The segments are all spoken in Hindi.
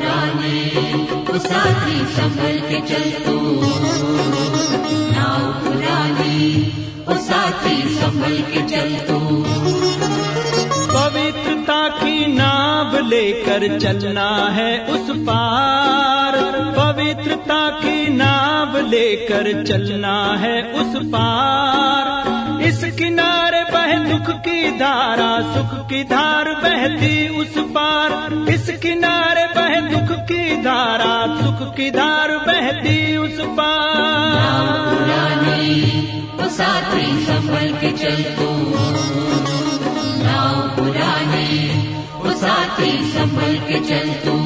पुराने, ओ साथी संभल के चल तू। नाव पुरानी, ओ साथी संभल के चल तू। पवित्रता की नाव लेकर चलना है उस पार, पवित्रता की नाव लेकर चलना है उस पार। इस किनारे बहे दुख की धारा, सुख की धार बहती उस पार। इस किनारे बहे दुख की धारा, सुख की धार बहती उस पार। नाव पुरानी, ओ साथी संभल के चल तू। नाव पुरानी, ओ साथी संभल के चल तू।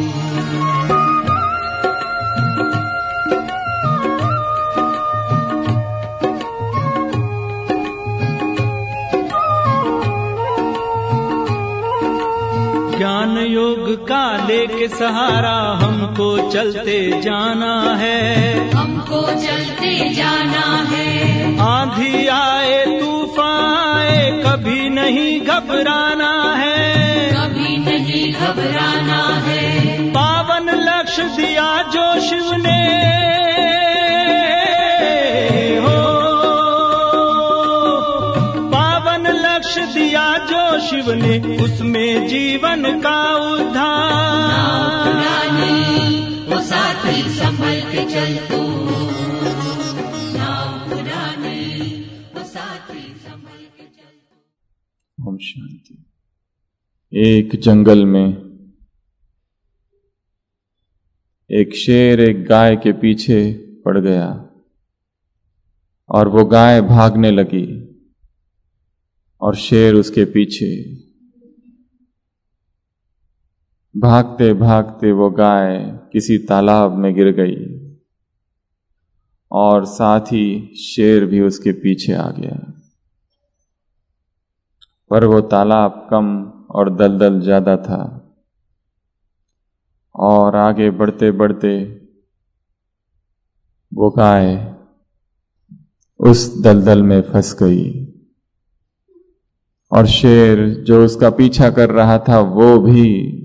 ज्ञान योग का लेके सहारा हमको चलते जाना है, हमको चलते जाना है। आंधी आए तूफान आए कभी नहीं घबराना है, कभी नहीं घबराना है। पावन लक्ष्य दिया जो शिव ने हो, पावन लक्ष्य दिया जो शिव ने, उसमें जीवन का उद्धार। नाव पुरानी, वो साथी संभल के चल तू। नाव पुरानी, वो साथी संभल के चल तू। ओम शांति। एक जंगल में एक शेर एक गाय के पीछे पड़ गया और वो गाय भागने लगी और शेर उसके पीछे। भागते भागते वो गाय किसी तालाब में गिर गई और साथ ही शेर भी उसके पीछे आ गया। पर वो तालाब कम और दलदल ज्यादा था और आगे बढ़ते बढ़ते वो गाय उस दलदल में फंस गई और शेर जो उसका पीछा कर रहा था वो भी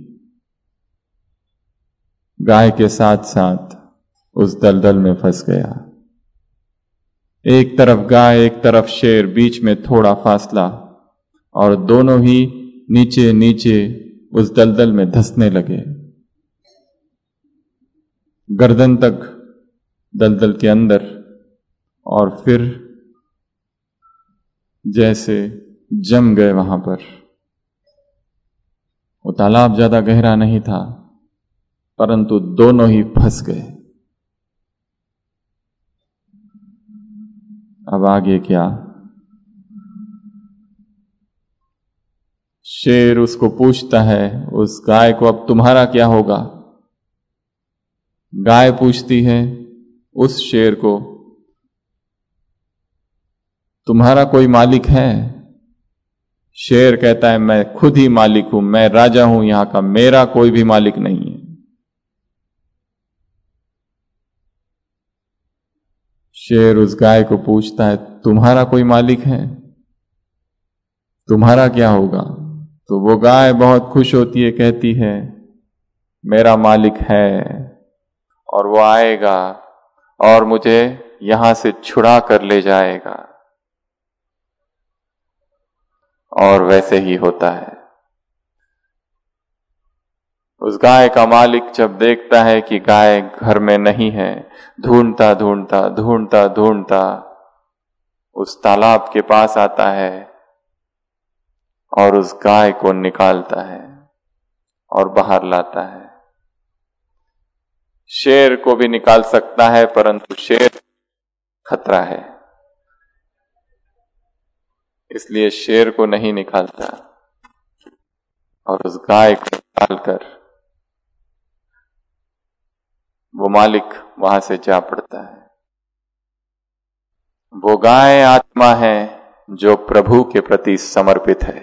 गाय के साथ साथ उस दलदल में फंस गया। एक तरफ गाय एक तरफ शेर, बीच में थोड़ा फासला और दोनों ही नीचे नीचे उस दलदल में धंसने लगे। गर्दन तक दलदल के अंदर और फिर जैसे जम गए वहां पर। वो तालाब ज्यादा गहरा नहीं था परंतु दोनों ही फंस गए। अब आगे क्या? शेर उसको पूछता है उस गाय को, अब तुम्हारा क्या होगा? गाय पूछती है उस शेर को, तुम्हारा कोई मालिक है? शेर कहता है मैं खुद ही मालिक हूं, मैं राजा हूं यहां का, मेरा कोई भी मालिक नहीं है। शेर उस गाय को पूछता है तुम्हारा कोई मालिक है? तुम्हारा क्या होगा? तो वो गाय बहुत खुश होती है, कहती है मेरा मालिक है और वो आएगा और मुझे यहां से छुड़ा कर ले जाएगा। और वैसे ही होता है। उस गाय का मालिक जब देखता है कि गाय घर में नहीं है, ढूंढता ढूंढता ढूंढता ढूंढता उस तालाब के पास आता है और उस गाय को निकालता है और बाहर लाता है। शेर को भी निकाल सकता है परंतु शेर खतरा है, इसलिए शेर को नहीं निकालता और उस गाय को निकालकर वो मालिक वहां से जा पड़ता है। वो गाय आत्मा है जो प्रभु के प्रति समर्पित है।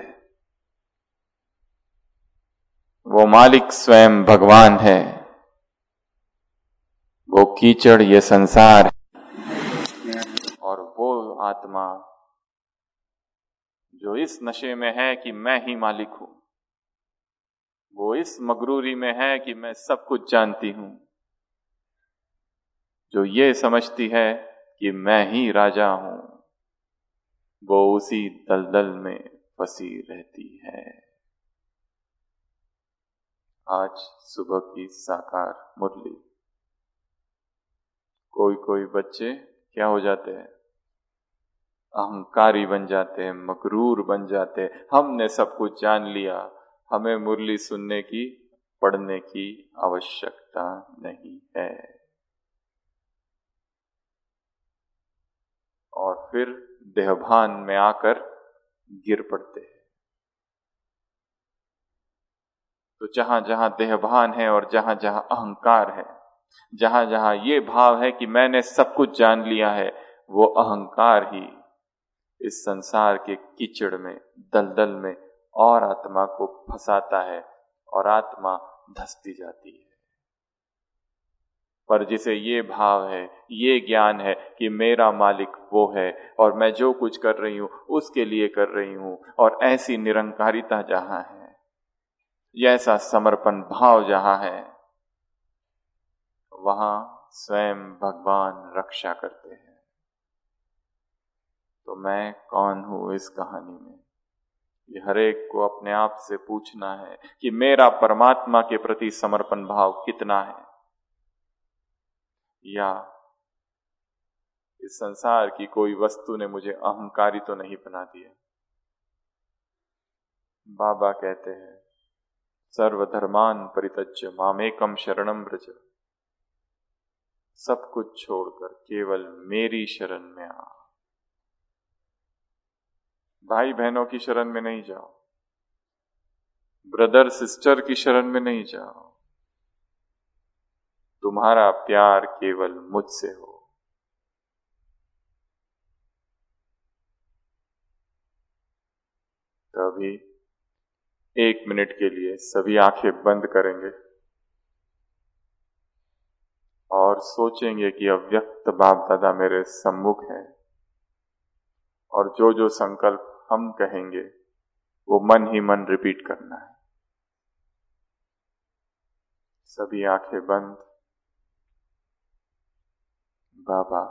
वो मालिक स्वयं भगवान है। वो कीचड़ ये संसार है और वो आत्मा जो इस नशे में है कि मैं ही मालिक हूं, वो इस मगरूरी में है कि मैं सब कुछ जानती हूं। जो ये समझती है कि मैं ही राजा हूं, वो उसी दलदल में फंसी रहती है। आज सुबह की साकार मुरली। कोई कोई बच्चे क्या हो जाते हैं? अहंकारी बन जाते हैं, मगरूर बन जाते हैं। हमने सब कुछ जान लिया, हमें मुरली सुनने की, पढ़ने की आवश्यकता नहीं है। और फिर देहभान में आकर गिर पड़ते हैं। तो जहां जहां देहभान है और जहां जहां अहंकार है, जहां जहां ये भाव है कि मैंने सब कुछ जान लिया है, वो अहंकार ही इस संसार के कीचड़ में, दलदल में और आत्मा को फंसाता है और आत्मा धंसती जाती है। पर जिसे ये भाव है, ये ज्ञान है कि मेरा मालिक वो है और मैं जो कुछ कर रही हूं उसके लिए कर रही हूं, और ऐसी निरंकारिता जहां है, ये ऐसा समर्पण भाव जहां है, वहां स्वयं भगवान रक्षा करते हैं। तो मैं कौन हूं इस कहानी में? ये हरेक को अपने आप से पूछना है कि मेरा परमात्मा के प्रति समर्पण भाव कितना है, या इस संसार की कोई वस्तु ने मुझे अहंकारी तो नहीं बना दिया। बाबा कहते हैं, सर्वधर्मान परित्यज्य मामेकम शरणम व्रज। सब कुछ छोड़कर केवल मेरी शरण में आ। भाई बहनों की शरण में नहीं जाओ, ब्रदर सिस्टर की शरण में नहीं जाओ। तुम्हारा प्यार केवल मुझसे हो। तभी 1 मिनट के लिए सभी आंखें बंद करेंगे और सोचेंगे कि अव्यक्त बाप दादा मेरे सम्मुख है, और जो जो संकल्प हम कहेंगे वो मन ही मन रिपीट करना है। सभी आंखें बंद। बाबा,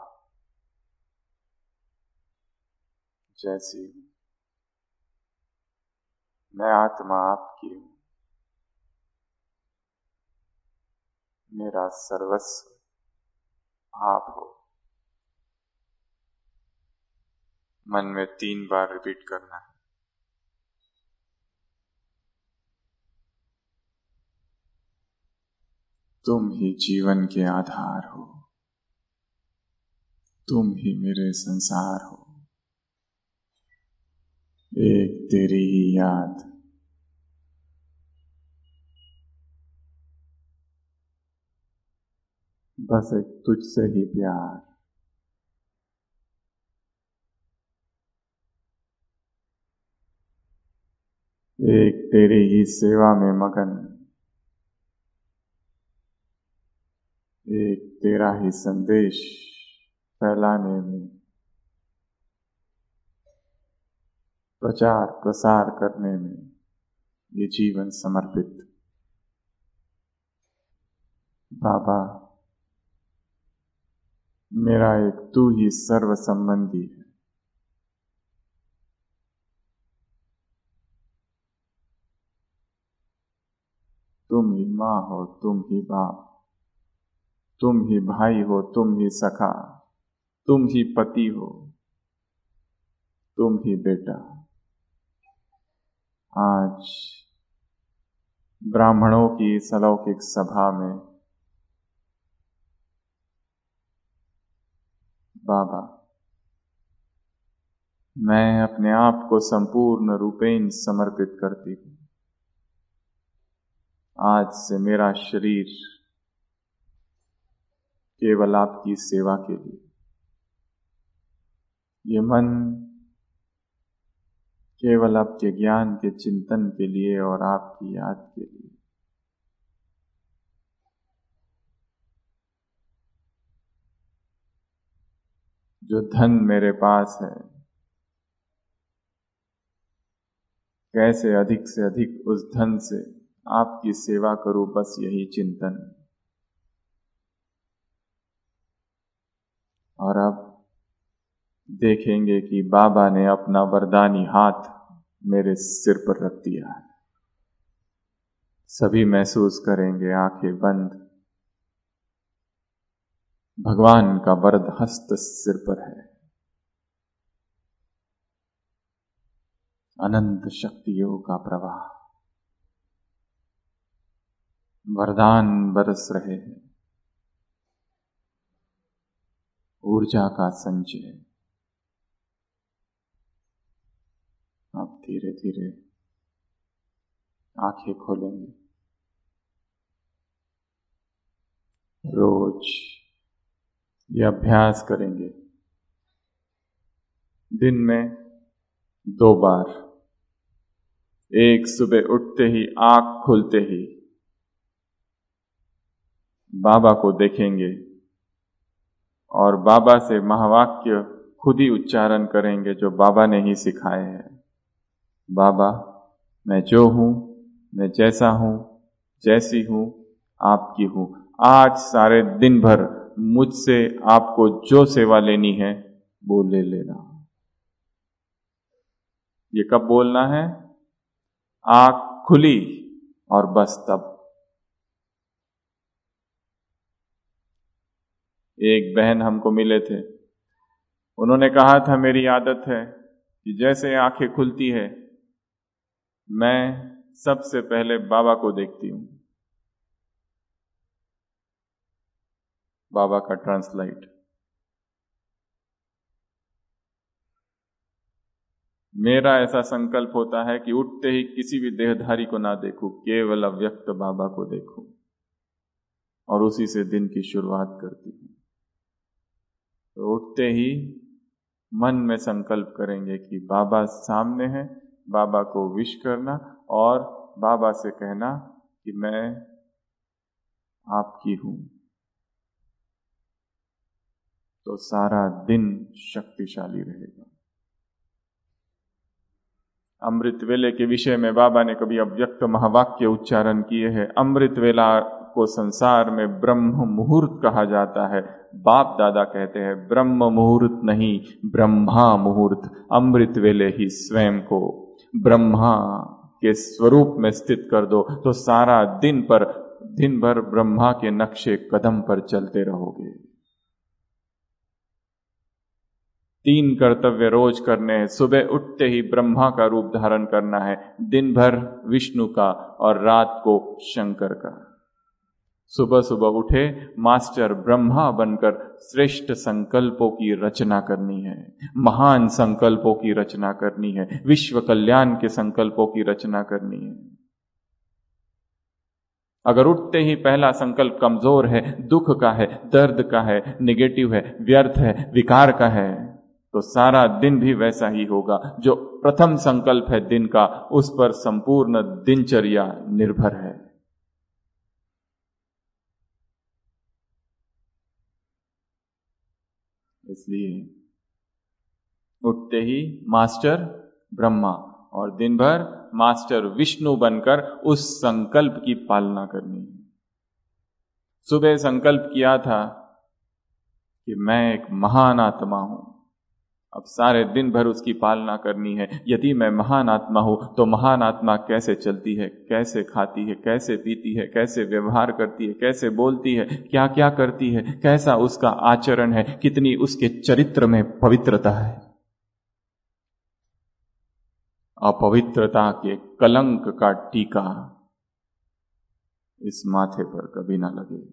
जैसी मैं आत्मा आपकी हूं, मेरा सर्वस्व आप हो। मन में 3 बार रिपीट करना है। तुम ही जीवन के आधार हो, तुम ही मेरे संसार हो। एक तेरी ही याद, बस एक तुझसे ही प्यार। एक तेरी ही सेवा में मगन, एक तेरा ही संदेश फैलाने में, प्रचार प्रसार करने में ये जीवन समर्पित। बाबा, मेरा एक तू ही सर्व संबंधी है। तुम ही माँ हो, तुम ही बाप, तुम ही भाई हो, तुम ही सखा, तुम ही पति हो, तुम ही बेटा। आज ब्राह्मणों की इस अलौकिक सभा में बाबा, मैं अपने आप को संपूर्ण रूपेण समर्पित करती हूँ। आज से मेरा शरीर केवल आपकी सेवा के लिए, ये मन केवल आपके ज्ञान के चिंतन के लिए और आपकी याद के लिए। जो धन मेरे पास है, कैसे अधिक से अधिक उस धन से आपकी सेवा करूं, बस यही चिंतन। और अब देखेंगे कि बाबा ने अपना वरदानी हाथ मेरे सिर पर रख दिया है। सभी महसूस करेंगे, आंखें बंद, भगवान का वरद हस्त सिर पर है। अनंत शक्तियों का प्रवाह, वरदान बरस रहे हैं, ऊर्जा का संचय। अब धीरे धीरे आंखें खोलेंगे। रोज ये अभ्यास करेंगे, दिन में 2 बार, एक सुबह उठते ही, आंख खुलते ही बाबा को देखेंगे और बाबा से महावाक्य खुद ही उच्चारण करेंगे जो बाबा ने ही सिखाए हैं। बाबा, मैं जो हूं, मैं जैसा हूं, जैसी हूं, आपकी हूं। आज सारे दिन भर मुझसे आपको जो सेवा लेनी है वो ले लेना। ये कब बोलना है? आंख खुली और बस तब। एक बहन हमको मिले थे, उन्होंने कहा था, मेरी आदत है कि जैसे आंखें खुलती है मैं सबसे पहले बाबा को देखती हूं। बाबा का ट्रांसलाइट। मेरा ऐसा संकल्प होता है कि उठते ही किसी भी देहधारी को ना देखूं, केवल अव्यक्त बाबा को देखूं और उसी से दिन की शुरुआत करती हूं। तो उठते ही मन में संकल्प करेंगे कि बाबा सामने है, बाबा को विश करना और बाबा से कहना कि मैं आपकी हूं। तो सारा दिन शक्तिशाली रहेगा। अमृत वेले के विषय में बाबा ने कभी अव्यक्त महावाक्य उच्चारण किए हैं। अमृत वेला को संसार में ब्रह्म मुहूर्त कहा जाता है। बाप दादा कहते हैं ब्रह्म मुहूर्त नहीं, ब्रह्मा मुहूर्त। अमृत वेले ही स्वयं को ब्रह्मा के स्वरूप में स्थित कर दो तो सारा दिन भर ब्रह्मा के नक्शे कदम पर चलते रहोगे। 3 कर्तव्य रोज करने हैं। सुबह उठते ही ब्रह्मा का रूप धारण करना है, दिन भर विष्णु का और रात को शंकर का। सुबह सुबह उठे मास्टर ब्रह्मा बनकर श्रेष्ठ संकल्पों की रचना करनी है, महान संकल्पों की रचना करनी है, विश्व कल्याण के संकल्पों की रचना करनी है। अगर उठते ही पहला संकल्प कमजोर है, दुख का है, दर्द का है, निगेटिव है, व्यर्थ है, विकार का है, तो सारा दिन भी वैसा ही होगा। जो प्रथम संकल्प है दिन का, उस पर संपूर्ण दिनचर्या निर्भर है। इसलिए उठते ही मास्टर ब्रह्मा और दिन भर मास्टर विष्णु बनकर उस संकल्प की पालना करनी है। सुबह संकल्प किया था कि मैं एक महान आत्मा हूं, अब सारे दिन भर उसकी पालना करनी है। यदि मैं महान आत्मा हूं तो महान आत्मा कैसे चलती है, कैसे खाती है, कैसे पीती है, कैसे व्यवहार करती है, कैसे बोलती है, क्या क्या करती है, कैसा उसका आचरण है, कितनी उसके चरित्र में पवित्रता है। अपवित्रता के कलंक का टीका इस माथे पर कभी ना लगे।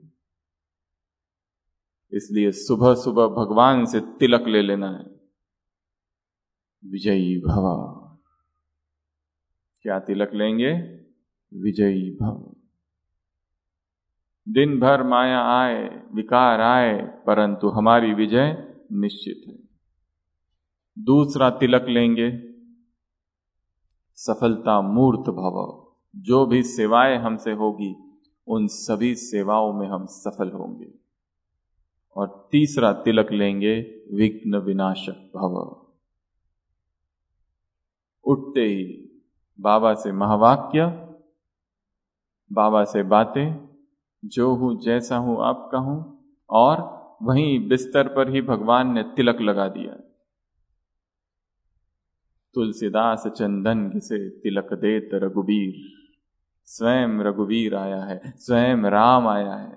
इसलिए सुबह सुबह भगवान से तिलक ले लेना है। विजयी भव। क्या तिलक लेंगे? विजयी भव। दिन भर माया आए, विकार आए, परंतु हमारी विजय निश्चित है। दूसरा तिलक लेंगे सफलता मूर्त भव। जो भी सेवाएं हमसे होगी उन सभी सेवाओं में हम सफल होंगे। और तीसरा तिलक लेंगे विघ्न विनाशक भव। उठते ही बाबा से महावाक्य बाबा से बातें, जो हूं जैसा हूं आपका हूं, और वहीं बिस्तर पर ही भगवान ने तिलक लगा दिया। तुलसीदास चंदन घिसे तिलक देत रघुबीर, स्वयं रघुवीर आया है, स्वयं राम आया है।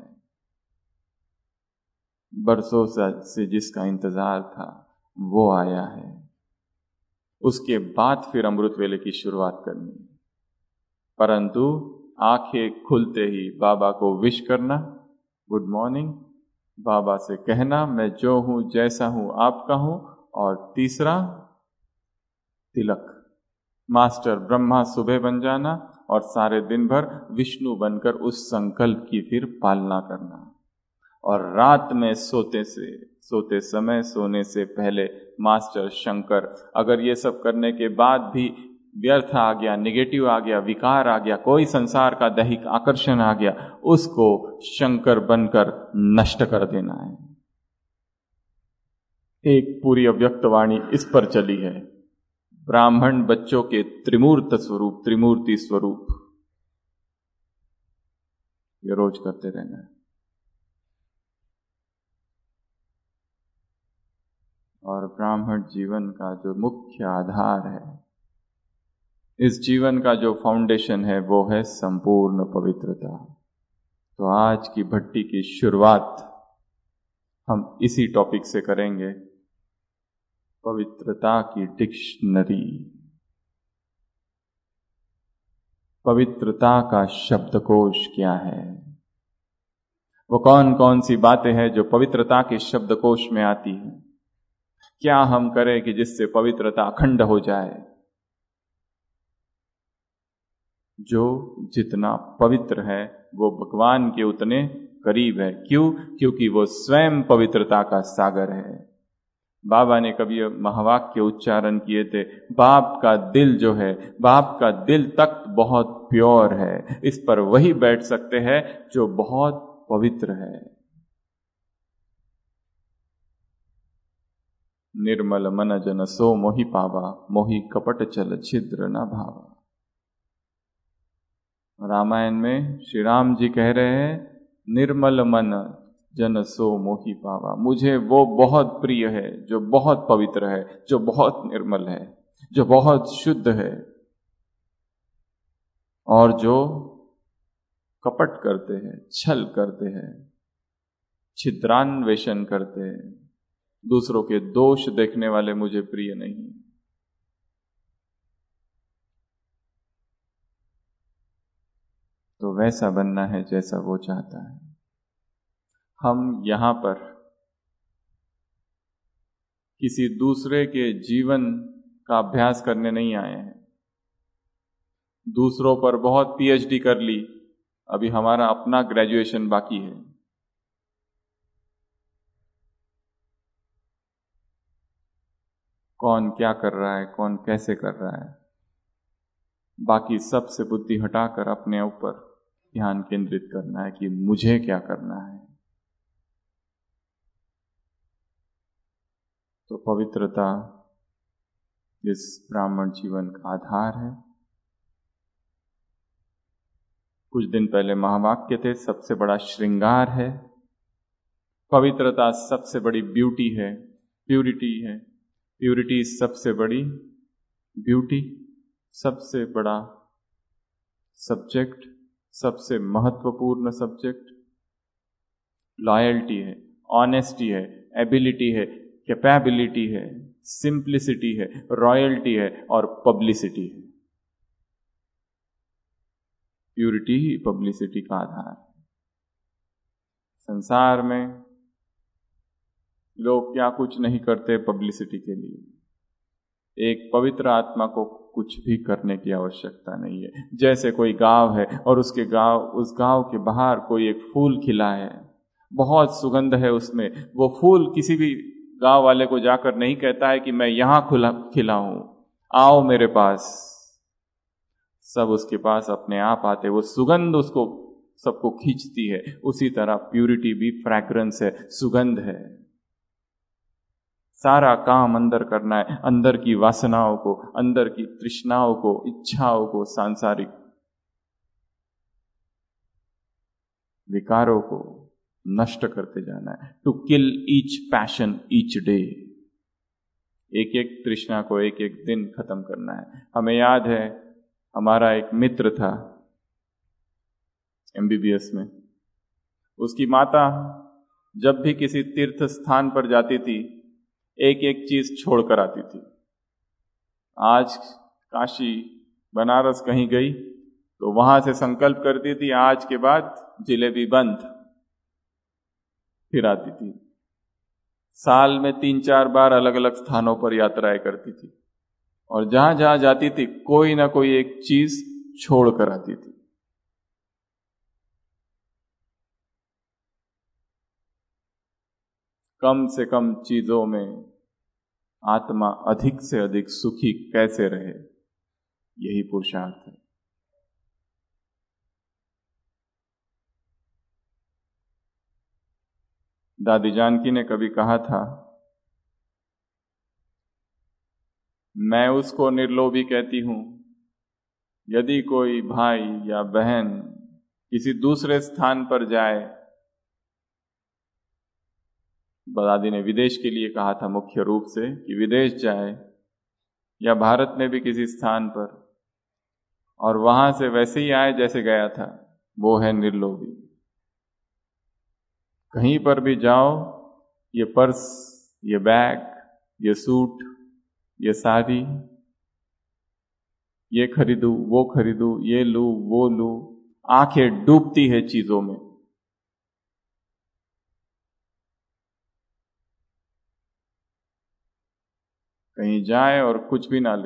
बरसों से जिसका इंतजार था वो आया है। उसके बाद फिर अमृत वेले की शुरुआत करनी है। परंतु आंखें खुलते ही बाबा को विश करना, गुड मॉर्निंग, बाबा से कहना मैं जो हूं जैसा हूं आपका हूं, और तीसरा तिलक, मास्टर ब्रह्मा सुबह बन जाना और सारे दिन भर विष्णु बनकर उस संकल्प की फिर पालना करना। और रात में सोते समय सोने से पहले मास्टर शंकर, अगर ये सब करने के बाद भी व्यर्थ आ गया, नेगेटिव आ गया, विकार आ गया, कोई संसार का दैहिक आकर्षण आ गया, उसको शंकर बनकर नष्ट कर देना है। एक पूरी अव्यक्त वाणी इस पर चली है, ब्राह्मण बच्चों के त्रिमूर्त स्वरूप, त्रिमूर्ति स्वरूप, ये रोज करते रहना है। और ब्राह्मण जीवन का जो मुख्य आधार है, इस जीवन का जो फाउंडेशन है, वो है संपूर्ण पवित्रता। तो आज की भट्टी की शुरुआत हम इसी टॉपिक से करेंगे, पवित्रता की डिक्शनरी। पवित्रता का शब्दकोश क्या है? वो कौन कौन सी बातें हैं जो पवित्रता के शब्दकोश में आती हैं? क्या हम करें कि जिससे पवित्रता अखंड हो जाए? जो जितना पवित्र है वो भगवान के उतने करीब है। क्यों? क्योंकि वो स्वयं पवित्रता का सागर है। बाबा ने कभी महावाक्य उच्चारण किए थे, बाप का दिल जो है, बाप का दिल तक बहुत प्योर है, इस पर वही बैठ सकते हैं जो बहुत पवित्र है। निर्मल मन जन सो मोहि पावा, मोहि कपट चल छिद्र न भावा। रामायण में श्री राम जी कह रहे हैं, निर्मल मन जन सो मोहि पावा, मुझे वो बहुत प्रिय है जो बहुत पवित्र है, जो बहुत निर्मल है, जो बहुत शुद्ध है, और जो कपट करते हैं, छल करते हैं, छिद्रान्वेषण करते हैं, दूसरों के दोष देखने वाले मुझे प्रिय नहीं। तो वैसा बनना है जैसा वो चाहता है। हम यहां पर किसी दूसरे के जीवन का अभ्यास करने नहीं आए हैं। दूसरों पर बहुत पीएचडी कर ली, अभी हमारा अपना ग्रेजुएशन बाकी है। कौन क्या कर रहा है, कौन कैसे कर रहा है, बाकी सब से बुद्धि हटाकर अपने ऊपर ध्यान केंद्रित करना है कि मुझे क्या करना है। तो पवित्रता इस ब्राह्मण जीवन का आधार है। कुछ दिन पहले महावाक्य थे, सबसे बड़ा श्रृंगार है पवित्रता, सबसे बड़ी ब्यूटी है, प्यूरिटी है, प्यूरिटी सबसे बड़ी ब्यूटी, सबसे बड़ा सब्जेक्ट, सबसे महत्वपूर्ण सब्जेक्ट। लॉयल्टी है, ऑनेस्टी है, एबिलिटी है, कैपेबिलिटी है, सिंप्लिसिटी है, रॉयल्टी है और पब्लिसिटी है। प्यूरिटी ही पब्लिसिटी का आधार है। संसार में लोग क्या कुछ नहीं करते पब्लिसिटी के लिए। एक पवित्र आत्मा को कुछ भी करने की आवश्यकता नहीं है। जैसे कोई गांव है और उस गांव के बाहर कोई एक फूल खिला है, बहुत सुगंध है उसमें, वो फूल किसी भी गांव वाले को जाकर नहीं कहता है कि मैं यहां खिला हूं, आओ मेरे पास। सब उसके पास अपने आप आते, वो सुगंध उसको सबको खींचती है। उसी तरह प्यूरिटी भी फ्रैग्रेंस है, सुगंध है। सारा काम अंदर करना है, अंदर की वासनाओं को, अंदर की तृष्णाओं को, इच्छाओं को, सांसारिक विकारों को नष्ट करते जाना है। To kill each passion each day, एक एक तृष्णा को एक एक दिन खत्म करना है। हमें याद है हमारा एक मित्र था MBBS में, उसकी माता जब भी किसी तीर्थ स्थान पर जाती थी एक एक चीज छोड़ कर आती थी। आज काशी बनारस कहीं गई तो वहां से संकल्प करती थी आज के बाद जिलेबी बंद, फिर आती थी। साल में 3-4 बार अलग अलग स्थानों पर यात्राएं करती थी और जहां जहां जाती थी कोई ना कोई एक चीज छोड़ कर आती थी। कम से कम चीजों में आत्मा अधिक से अधिक सुखी कैसे रहे, यही पुरुषार्थ है। दादी जानकी ने कभी कहा था, मैं उसको निर्लोभी कहती हूं यदि कोई भाई या बहन किसी दूसरे स्थान पर जाए, दादी ने विदेश के लिए कहा था मुख्य रूप से कि विदेश जाए या भारत में भी किसी स्थान पर, और वहां से वैसे ही आए जैसे गया था, वो है निर्लोभी। कहीं पर भी जाओ, ये पर्स, ये बैग, ये सूट, ये साड़ी, ये खरीदूं, वो खरीदूं, ये लूं, वो लूं, आंखें डूबती है चीजों में। कहीं जाए और कुछ भी ना ले।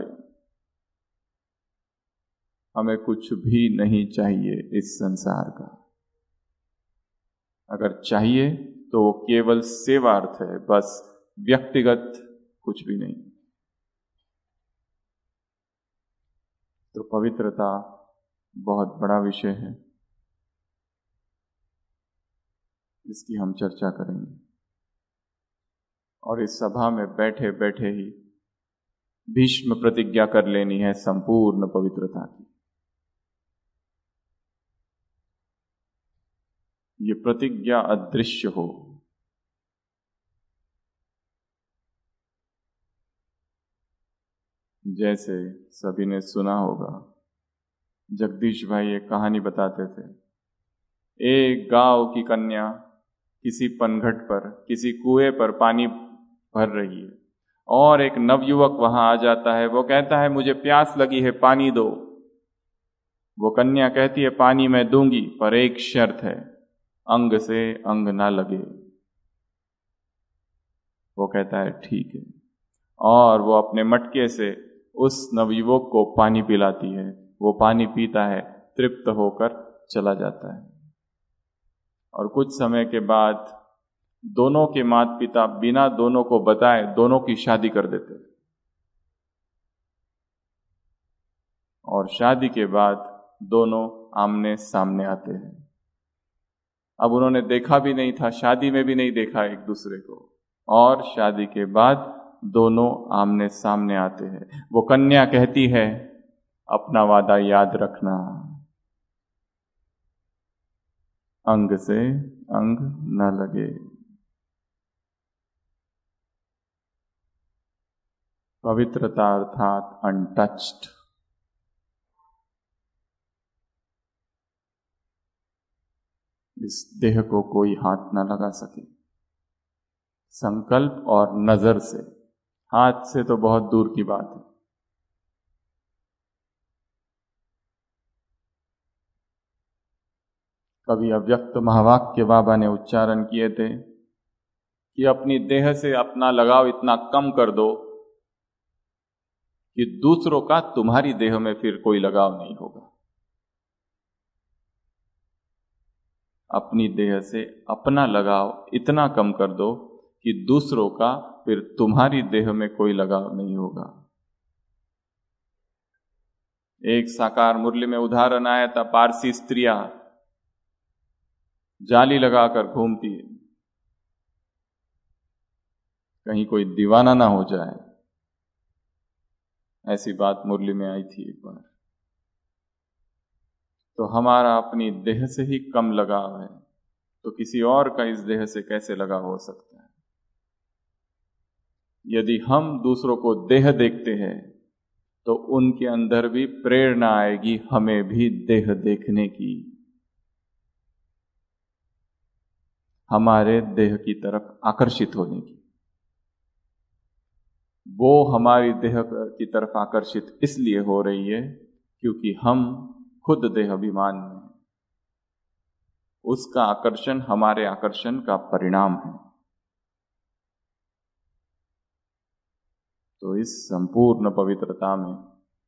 हमें कुछ भी नहीं चाहिए इस संसार का। अगर चाहिए तो वो केवल सेवार्थ है, बस व्यक्तिगत कुछ भी नहीं। तो पवित्रता बहुत बड़ा विषय है, इसकी हम चर्चा करेंगे। और इस सभा में बैठे बैठे ही भीष्म प्रतिज्ञा कर लेनी है संपूर्ण पवित्रता की। ये प्रतिज्ञा अदृश्य हो। जैसे सभी ने सुना होगा, जगदीश भाई एक कहानी बताते थे। एक गांव की कन्या किसी पनघट पर, किसी कुएं पर पानी भर रही है और एक नवयुवक वहां आ जाता है। वो कहता है मुझे प्यास लगी है, पानी दो। वो कन्या कहती है पानी मैं दूंगी, पर एक शर्त है, अंग से अंग ना लगे। वो कहता है ठीक है, और वो अपने मटके से उस नवयुवक को पानी पिलाती है। वो पानी पीता है, तृप्त होकर चला जाता है। और कुछ समय के बाद दोनों के माता पिता बिना दोनों को बताए दोनों की शादी कर देते। और शादी के बाद दोनों आमने सामने आते हैं। अब उन्होंने देखा भी नहीं था, शादी में भी नहीं देखा एक दूसरे को, और शादी के बाद दोनों आमने सामने आते हैं। वो कन्या कहती है अपना वादा याद रखना, अंग से अंग न लगे। पवित्रता अर्थात अनटच्ड। इस देह को कोई हाथ न लगा सके। संकल्प और नजर से, हाथ से तो बहुत दूर की बात है। कभी अव्यक्त महावाक्य बाबा ने उच्चारण किए थे कि अपनी देह से अपना लगाव इतना कम कर दो कि दूसरों का तुम्हारी देह में फिर कोई लगाव नहीं होगा। अपनी देह से अपना लगाव इतना कम कर दो कि दूसरों का फिर तुम्हारी देह में कोई लगाव नहीं होगा। एक साकार मुरली में उदाहरण आया था, पारसी स्त्रियां जाली लगाकर घूमती है, कहीं कोई दीवाना ना हो जाए, ऐसी बात मुरली में आई थी एक बार। तो हमारा अपनी देह से ही कम लगाव है, तो किसी और का इस देह से कैसे लगाव हो सकता है? यदि हम दूसरों को देह देखते हैं तो उनके अंदर भी प्रेरणा आएगी हमें भी देह देखने की, हमारे देह की तरफ आकर्षित होने की। वो हमारी देह की तरफ आकर्षित इसलिए हो रही है क्योंकि हम खुद देहाभिमान में हैं। उसका आकर्षण हमारे आकर्षण का परिणाम है। तो इस संपूर्ण पवित्रता में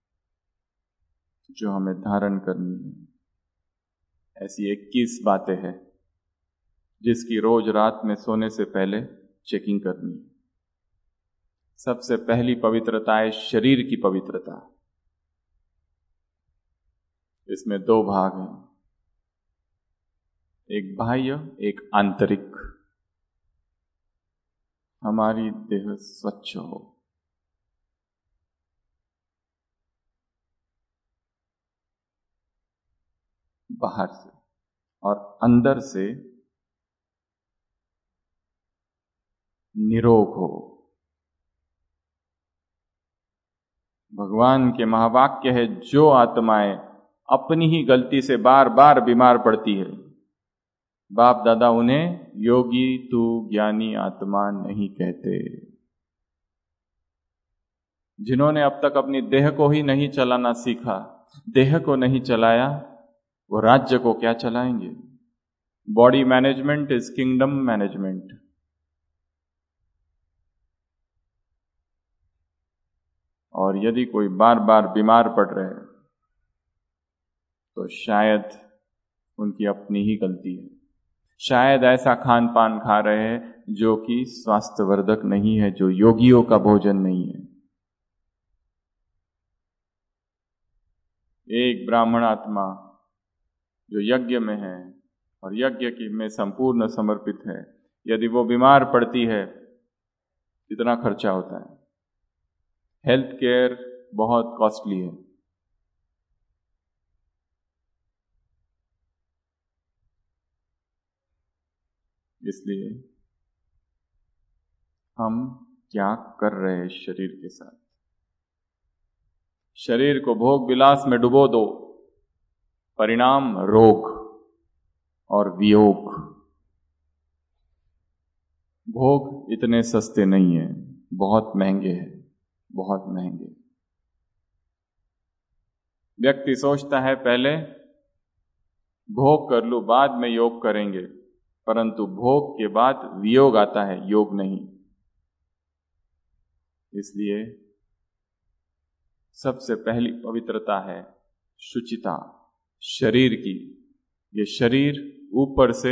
जो हमें धारण करनी है, ऐसी 21 बातें हैं जिसकी रोज रात में सोने से पहले चेकिंग करनी है। सबसे पहली पवित्रता है शरीर की पवित्रता। इसमें 2 भाग हैं, एक बाह्य एक आंतरिक। हमारी देह स्वच्छ हो, बाहर से और अंदर से निरोग हो। भगवान के महावाक्य है, जो आत्माएं अपनी ही गलती से बार बार बीमार पड़ती है, बाप दादा उन्हें योगी तू ज्ञानी आत्मा नहीं कहते। जिन्होंने अब तक अपनी देह को ही नहीं चलाना सीखा, देह को नहीं चलाया, वो राज्य को क्या चलाएंगे? Body management is kingdom management. और यदि कोई बार बार बीमार पड़ रहे हैं तो शायद उनकी अपनी ही गलती है। शायद ऐसा खान पान खा रहे हैं जो कि स्वास्थ्यवर्धक नहीं है, जो योगियों का भोजन नहीं है। एक ब्राह्मण आत्मा जो यज्ञ में है और यज्ञ की में संपूर्ण समर्पित है, यदि वो बीमार पड़ती है, कितना खर्चा होता है? हेल्थ केयर बहुत कॉस्टली है। इसलिए हम क्या कर रहे हैं शरीर के साथ? शरीर को भोग विलास में डुबो दो, परिणाम रोग और वियोग। भोग इतने सस्ते नहीं है, बहुत महंगे हैं, बहुत महंगे। व्यक्ति सोचता है पहले भोग कर लूं, बाद में योग करेंगे, परंतु भोग के बाद वियोग आता है, योग नहीं। इसलिए सबसे पहली पवित्रता है शुचिता शरीर की। ये शरीर ऊपर से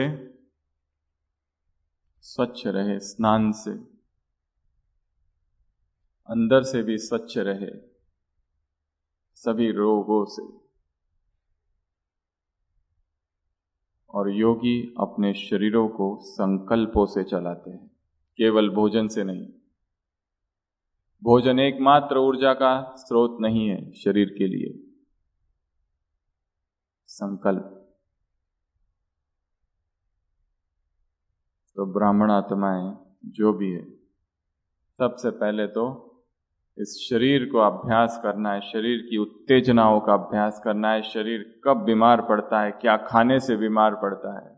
स्वच्छ रहे स्नान से, अंदर से भी स्वच्छ रहे सभी रोगों से। और योगी अपने शरीरों को संकल्पों से चलाते हैं, केवल भोजन से नहीं। भोजन एकमात्र ऊर्जा का स्रोत नहीं है शरीर के लिए। संकल्प। तो ब्राह्मण आत्माएं जो भी है, सबसे पहले तो इस शरीर को अभ्यास करना है, शरीर की उत्तेजनाओं का अभ्यास करना है। शरीर कब बीमार पड़ता है, क्या खाने से बीमार पड़ता है।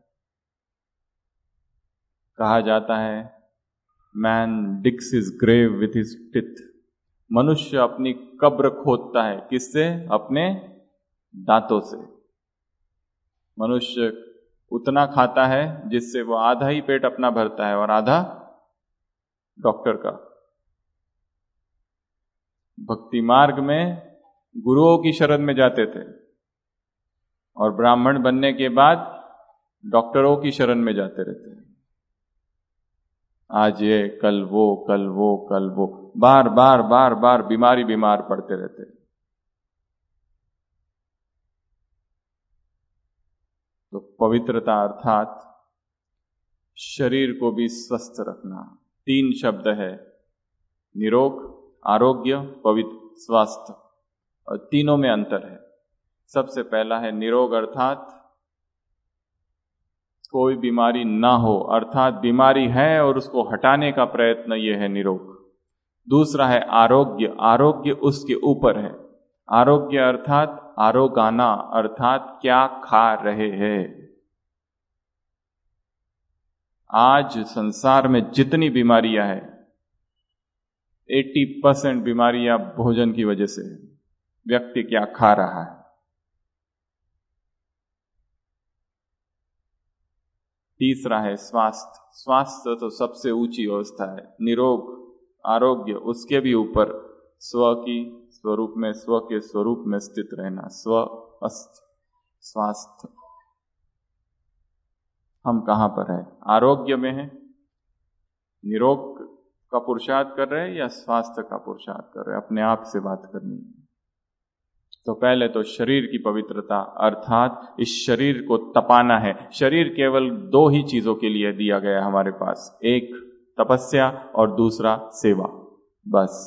कहा जाता है man digs his grave with his teeth. मनुष्य अपनी कब्र खोदता है, किससे? अपने दांतों से। मनुष्य उतना खाता है जिससे वो आधा ही पेट अपना भरता है और आधा डॉक्टर का। भक्ति मार्ग में गुरुओं की शरण में जाते थे और ब्राह्मण बनने के बाद डॉक्टरों की शरण में जाते रहते हैं। आज ये, कल वो, कल वो, कल वो, बार बार बार बार बीमार पड़ते रहते हैं। तो पवित्रता अर्थात शरीर को भी स्वस्थ रखना। 3 शब्द है, निरोग, आरोग्य, पवित्र, स्वास्थ्य, और तीनों में अंतर है। सबसे पहला है निरोग, अर्थात कोई बीमारी ना हो, अर्थात बीमारी है और उसको हटाने का प्रयत्न, ये है निरोग। दूसरा है आरोग्य, आरोग्य उसके ऊपर है। आरोग्य अर्थात आरोगाना, अर्थात क्या खा रहे हैं। आज संसार में जितनी बीमारियां हैं, 80% बीमारियां भोजन की वजह से है। व्यक्ति क्या खा रहा है। तीसरा है स्वास्थ्य। स्वास्थ्य तो सबसे ऊंची अवस्था है। निरोग आरोग्य, उसके भी ऊपर स्व की स्वरूप में, स्व के स्वरूप में स्थित रहना, स्वस्थ स्वास्थ्य। हम कहां पर है? आरोग्य में है, निरोग का पुरुषार्थ कर रहे हैं या स्वास्थ्य का पुरुषार्थ कर रहे हैं? अपने आप से बात करनी है। तो पहले तो शरीर की पवित्रता, अर्थात इस शरीर को तपाना है। शरीर केवल दो ही चीजों के लिए दिया गया है हमारे पास, एक तपस्या और दूसरा सेवा, बस।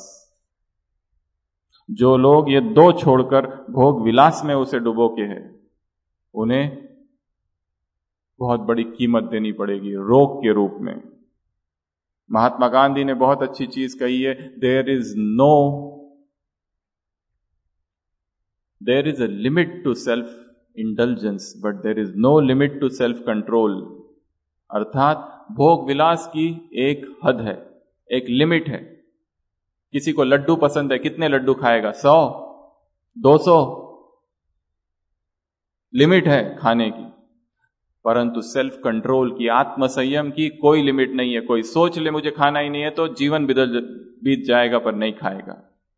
जो लोग ये दो छोड़कर भोग विलास में उसे डुबो के हैं, उन्हें बहुत बड़ी कीमत देनी पड़ेगी रोग के रूप में। महात्मा गांधी ने बहुत अच्छी चीज कही है, there is a limit to self indulgence but there is no limit to self control. अर्थात भोग विलास की एक हद है, एक लिमिट है। किसी को लड्डू पसंद है, कितने लड्डू खाएगा? 100, 200, लिमिट है खाने की। परंतु सेल्फ कंट्रोल की, आत्म संयम की कोई लिमिट नहीं है। कोई सोच ले मुझे खाना ही नहीं है तो जीवन बीत जाएगा पर नहीं खाएगा।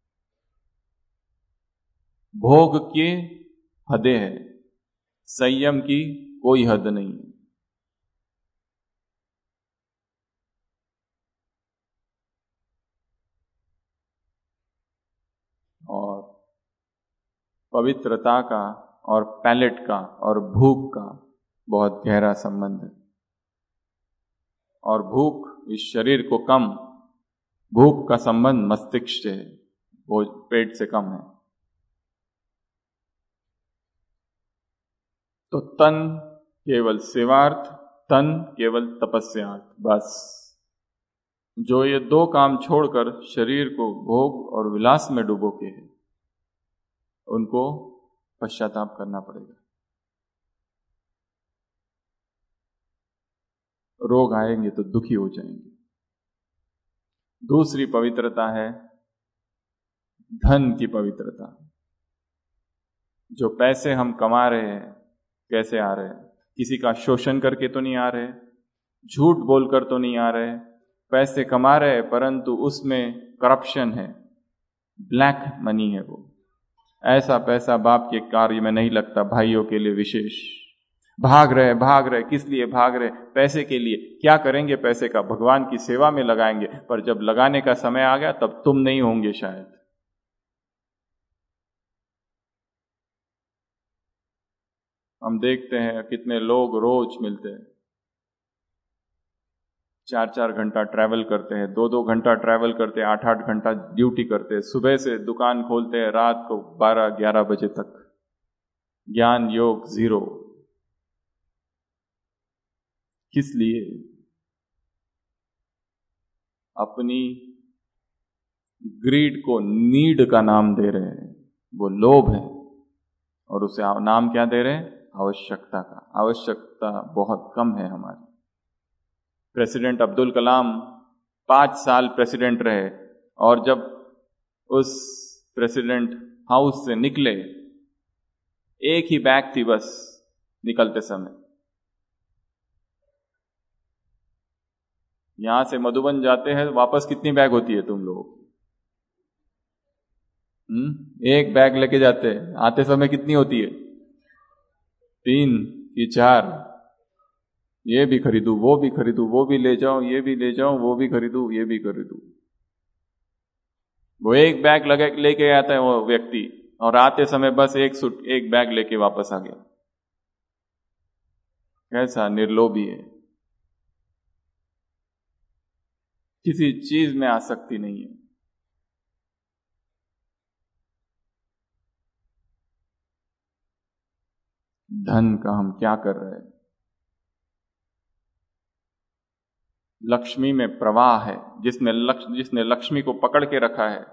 भोग की हदें हैं, संयम की कोई हद नहीं है। और पवित्रता का और पैलेट का और भूख का बहुत गहरा संबंध है। और भूख इस शरीर को कम, भूख का संबंध मस्तिष्क से है, वो पेट से कम है। तो तन केवल सेवार्थ, तन केवल तपस्यार्थ, बस। जो ये दो काम छोड़कर शरीर को भोग और विलास में डुबो के है, उनको पश्चाताप करना पड़ेगा। रोग आएंगे तो दुखी हो जाएंगे। दूसरी पवित्रता है धन की पवित्रता। जो पैसे हम कमा रहे हैं, कैसे आ रहे हैं? किसी का शोषण करके तो नहीं आ रहे, झूठ बोलकर तो नहीं आ रहे। पैसे कमा रहे हैं परंतु उसमें करप्शन है, ब्लैक मनी है वो। ऐसा पैसा बाप के कार्य में नहीं लगता, भाइयों के लिए विशेष। भाग रहे, किस लिए भाग रहे? पैसे के लिए। क्या करेंगे पैसे का? भगवान की सेवा में लगाएंगे, पर जब लगाने का समय आ गया तब तुम नहीं होंगे शायद। हम देखते हैं कितने लोग रोज मिलते हैं, 4-4 घंटा ट्रैवल करते हैं, 2-2 घंटा ट्रैवल करते हैं, 8-8 घंटा ड्यूटी करते हैं, सुबह से दुकान खोलते हैं रात को 12-11 बजे तक। ज्ञान योग जीरो। किस लिए? अपनी ग्रीड को नीड का नाम दे रहे हैं, वो लोभ है। और उसे नाम क्या दे रहे हैं? आवश्यकता का। आवश्यकता बहुत कम है हमारी। प्रेसिडेंट अब्दुल कलाम 5 साल प्रेसिडेंट रहे, और जब उस प्रेसिडेंट हाउस से निकले, एक ही बैग थी बस निकलते समय। यहां से मधुबन जाते हैं, वापस कितनी बैग होती है तुम लोग? एक बैग लेके जाते हैं, आते समय कितनी होती है? 3 कि 4। ये भी खरीदू, वो भी खरीदू, वो भी ले जाऊं, ये भी ले जाऊं, वो भी खरीदू, ये भी खरीदू। वो एक बैग लेके आता है वो व्यक्ति, और आते समय बस एक बैग लेके वापस आ गया। कैसा निर्लोभी है! किसी चीज में आसक्ति नहीं है। धन का हम क्या कर रहे हैं? लक्ष्मी में प्रवाह है, जिसने लक्ष्मी को पकड़ के रखा है,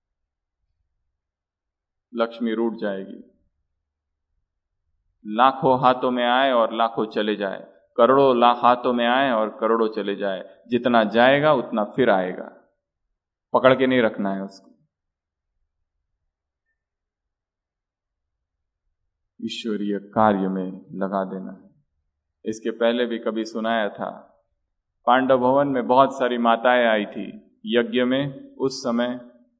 लक्ष्मी रूठ जाएगी। लाखों हाथों में आए और लाखों चले जाए, करोड़ों हाथों में आए और करोड़ों चले जाए, जितना जाएगा उतना फिर आएगा। पकड़ के नहीं रखना है उसको। ईश्वरीय कार्य में लगा देना है। इसके पहले भी कभी सुनाया था, पांडव भवन में बहुत सारी माताएं आई थी यज्ञ में। उस समय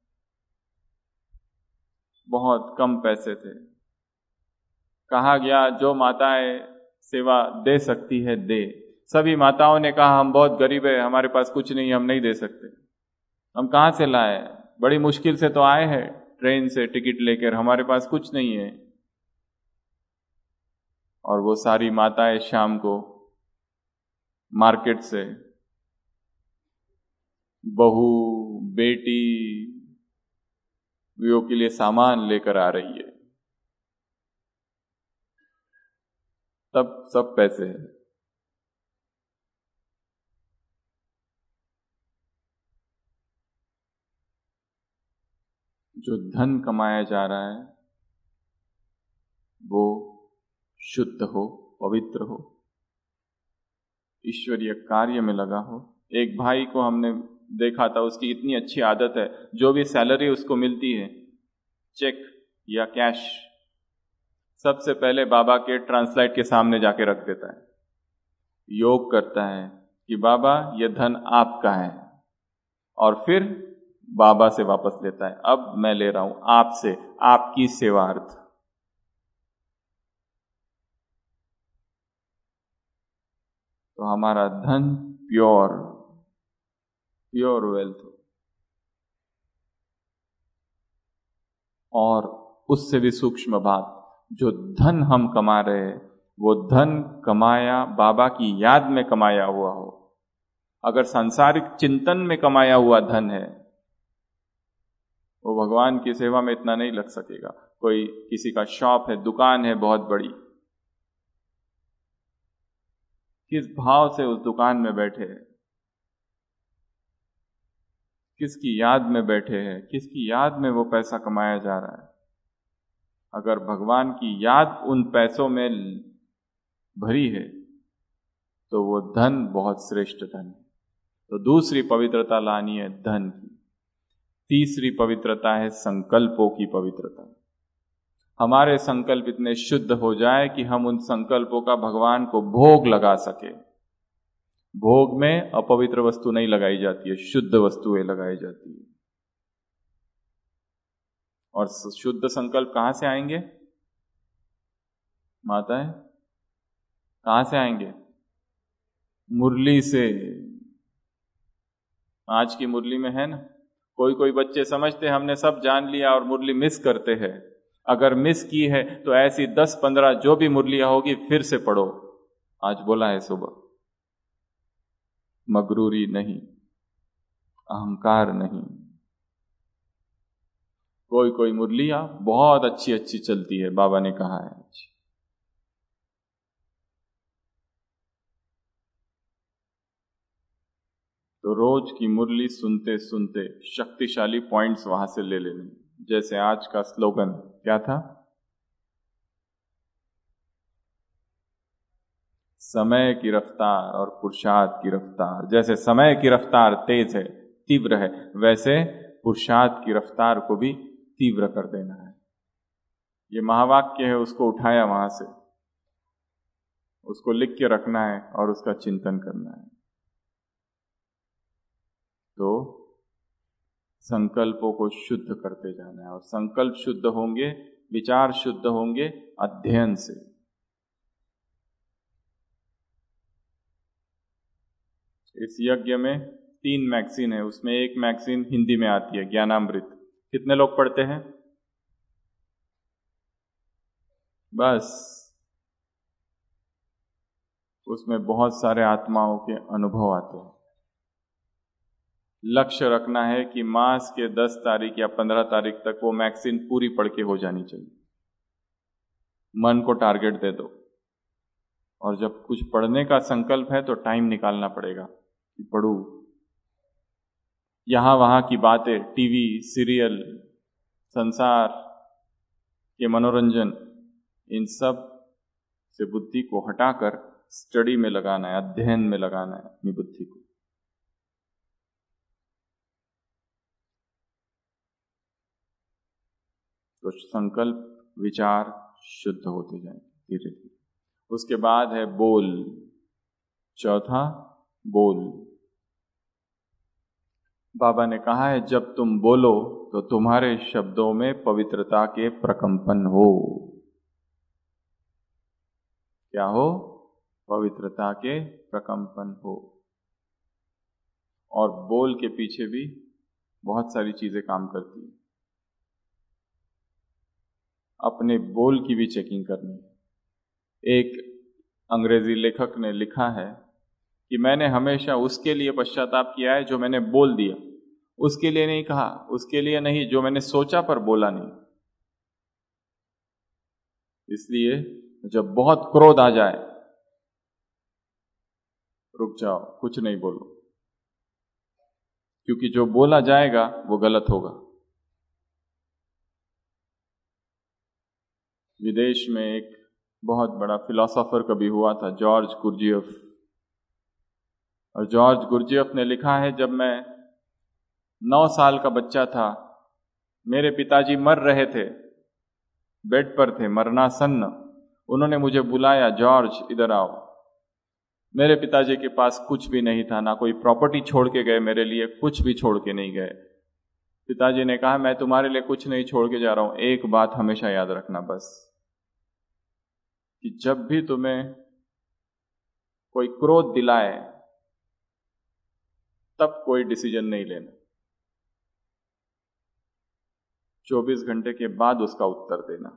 बहुत कम पैसे थे। कहा गया जो माताएं सेवा दे सकती है दे। सभी माताओं ने कहा हम बहुत गरीब है, हमारे पास कुछ नहीं, हम नहीं दे सकते। हम कहां से लाए, बड़ी मुश्किल से तो आए हैं ट्रेन से टिकट लेकर, हमारे पास कुछ नहीं है। और वो सारी माताएं शाम को मार्केट से बहू बेटी वियो के लिए सामान लेकर आ रही है। तब सब पैसे हैं। जो धन कमाया जा रहा है वो शुद्ध हो, पवित्र हो, ईश्वरीय कार्य में लगा हो। एक भाई को हमने देखा था, उसकी इतनी अच्छी आदत है, जो भी सैलरी उसको मिलती है चेक या कैश, सबसे पहले बाबा के ट्रांसलाइट के सामने जाके रख देता है। योग करता है कि बाबा ये धन आपका है, और फिर बाबा से वापस लेता है, अब मैं ले रहा हूं आपसे, आपकी सेवार्थ। तो हमारा धन प्योर वेल्थ हो। और उससे भी सूक्ष्म बात, जो धन हम कमा रहे हैं वो धन कमाया बाबा की याद में कमाया हुआ हो। अगर सांसारिक चिंतन में कमाया हुआ धन है वो भगवान की सेवा में इतना नहीं लग सकेगा। कोई किसी का शॉप है, दुकान है बहुत बड़ी, किस भाव से उस दुकान में बैठे हैं, किसकी याद में बैठे हैं, किसकी याद में वो पैसा कमाया जा रहा है। अगर भगवान की याद उन पैसों में भरी है तो वो धन बहुत श्रेष्ठ धन है। तो दूसरी पवित्रता लानी है धन की। तीसरी पवित्रता है संकल्पों की पवित्रता। हमारे संकल्प इतने शुद्ध हो जाए कि हम उन संकल्पों का भगवान को भोग लगा सके। भोग में अपवित्र वस्तु नहीं लगाई जाती है, शुद्ध वस्तुएं लगाई जाती है। और शुद्ध संकल्प कहां से आएंगे माताएं? कहां से आएंगे? मुरली से। आज की मुरली में है ना, कोई बच्चे समझते हमने सब जान लिया और मुरली मिस करते हैं। अगर मिस की है तो ऐसी 10-15 जो भी मुरलियां होगी फिर से पढ़ो। आज बोला है सुबह, मगरूरी नहीं, अहंकार नहीं। कोई मुरलियां बहुत अच्छी अच्छी चलती है, बाबा ने कहा है। तो रोज की मुरली सुनते सुनते शक्तिशाली पॉइंट्स वहां से ले लेने। जैसे आज का स्लोगन क्या था? समय की रफ्तार और पुरुषार्थ की रफ्तार। जैसे समय की रफ्तार तेज है, तीव्र है, वैसे पुरुषार्थ की रफ्तार को भी तीव्र कर देना है। ये महावाक्य है, उसको उठाया वहां से, उसको लिख के रखना है और उसका चिंतन करना है। तो संकल्पों को शुद्ध करते जाना है। और संकल्प शुद्ध होंगे, विचार शुद्ध होंगे अध्ययन से। इस यज्ञ में 3 मैगजीन है, उसमें एक मैगजीन हिंदी में आती है, ज्ञानामृत। कितने लोग पढ़ते हैं? बस। उसमें बहुत सारे आत्माओं के अनुभव आते हैं। लक्ष्य रखना है कि मास के 10 तारीख या 15 तारीख तक वो मैगजीन पूरी पढ़ के हो जानी चाहिए। मन को टारगेट दे दो। और जब कुछ पढ़ने का संकल्प है तो टाइम निकालना पड़ेगा। कि पढूं। यहां वहां की बातें, टीवी, सीरियल, संसार के मनोरंजन, इन सब से बुद्धि को हटाकर स्टडी में लगाना है, अध्ययन में लगाना है अपनी बुद्धि को। तो संकल्प, विचार शुद्ध होते जाएंगे धीरे धीरे। उसके बाद है बोल। चौथा, बोल। बाबा ने कहा है जब तुम बोलो तो तुम्हारे शब्दों में पवित्रता के प्रकंपन हो। क्या हो? पवित्रता के प्रकंपन हो। और बोल के पीछे भी बहुत सारी चीजें काम करती हैं। अपने बोल की भी चेकिंग करनी है। एक अंग्रेजी लेखक ने लिखा है कि मैंने हमेशा उसके लिए पश्चाताप किया है जो मैंने बोल दिया, उसके लिए नहीं कहा, उसके लिए नहीं जो मैंने सोचा पर बोला नहीं। इसलिए जब बहुत क्रोध आ जाए, रुक जाओ, कुछ नहीं बोलो, क्योंकि जो बोला जाएगा वो गलत होगा। विदेश में एक बहुत बड़ा फिलोसोफर कभी हुआ था, जॉर्ज गुरजियफ। और जॉर्ज गुरजियफ ने लिखा है जब मैं 9 साल का बच्चा था, मेरे पिताजी मर रहे थे, बेड पर थे, मरणासन्न। उन्होंने मुझे बुलाया, जॉर्ज इधर आओ। मेरे पिताजी के पास कुछ भी नहीं था, ना कोई प्रॉपर्टी छोड़ के गए मेरे लिए, कुछ भी छोड़ के नहीं गए। पिताजी ने कहा मैं तुम्हारे लिए कुछ नहीं छोड़ के जा रहा हूं, एक बात हमेशा याद रखना बस, कि जब भी तुम्हें कोई क्रोध दिलाए तब कोई डिसीजन नहीं लेना, 24 घंटे के बाद उसका उत्तर देना।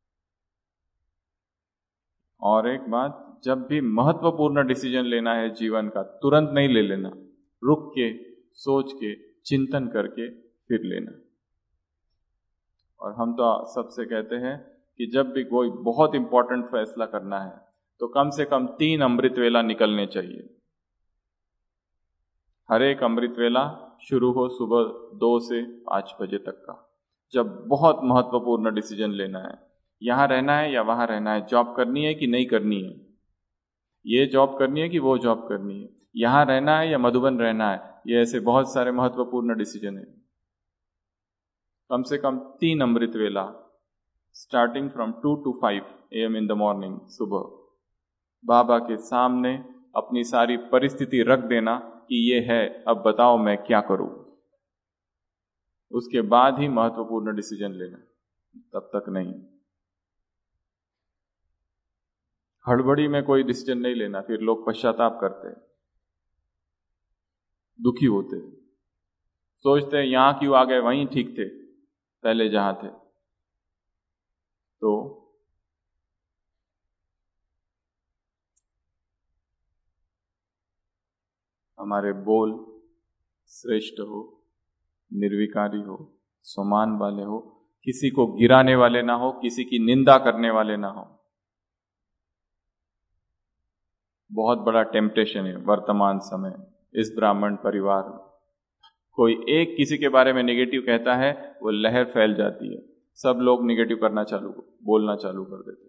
और एक बात, जब भी महत्वपूर्ण डिसीजन लेना है जीवन का, तुरंत नहीं ले लेना, रुक के, सोच के, चिंतन करके फिर लेना। और हम तो सबसे कहते हैं कि जब भी कोई बहुत इंपॉर्टेंट फैसला करना है तो कम से कम 3 अमृत वेला निकलने चाहिए। हर एक अमृत वेला शुरू हो सुबह 2 से 5 बजे तक का, जब बहुत महत्वपूर्ण डिसीजन लेना है, यहां रहना है या वहां रहना है, जॉब करनी है कि नहीं करनी है, ये जॉब करनी है कि वो जॉब करनी है, यहां रहना है या मधुबन रहना है, ये ऐसे बहुत सारे महत्वपूर्ण डिसीजन है। कम से कम 3 अमृत वेला, starting from 2 to 5 AM in the morning, सुबह बाबा के सामने अपनी सारी परिस्थिति रख देना कि ये है, अब बताओ मैं क्या करूं। उसके बाद ही महत्वपूर्ण डिसीजन लेना, तब तक नहीं। हड़बड़ी में कोई डिसीजन नहीं लेना, फिर लोग पश्चाताप करते हैं, दुखी होते हैं, सोचते हैं यहां क्यों आ गए, वहीं ठीक थे पहले जहां थे। तो हमारे बोल श्रेष्ठ हो, निर्विकारी हो, सम्मान वाले हो, किसी को गिराने वाले ना हो, किसी की निंदा करने वाले ना हो। बहुत बड़ा टेम्पटेशन है वर्तमान समय इस ब्राह्मण परिवार में। कोई एक किसी के बारे में नेगेटिव कहता है, वो लहर फैल जाती है, सब लोग नेगेटिव करना बोलना चालू कर देते,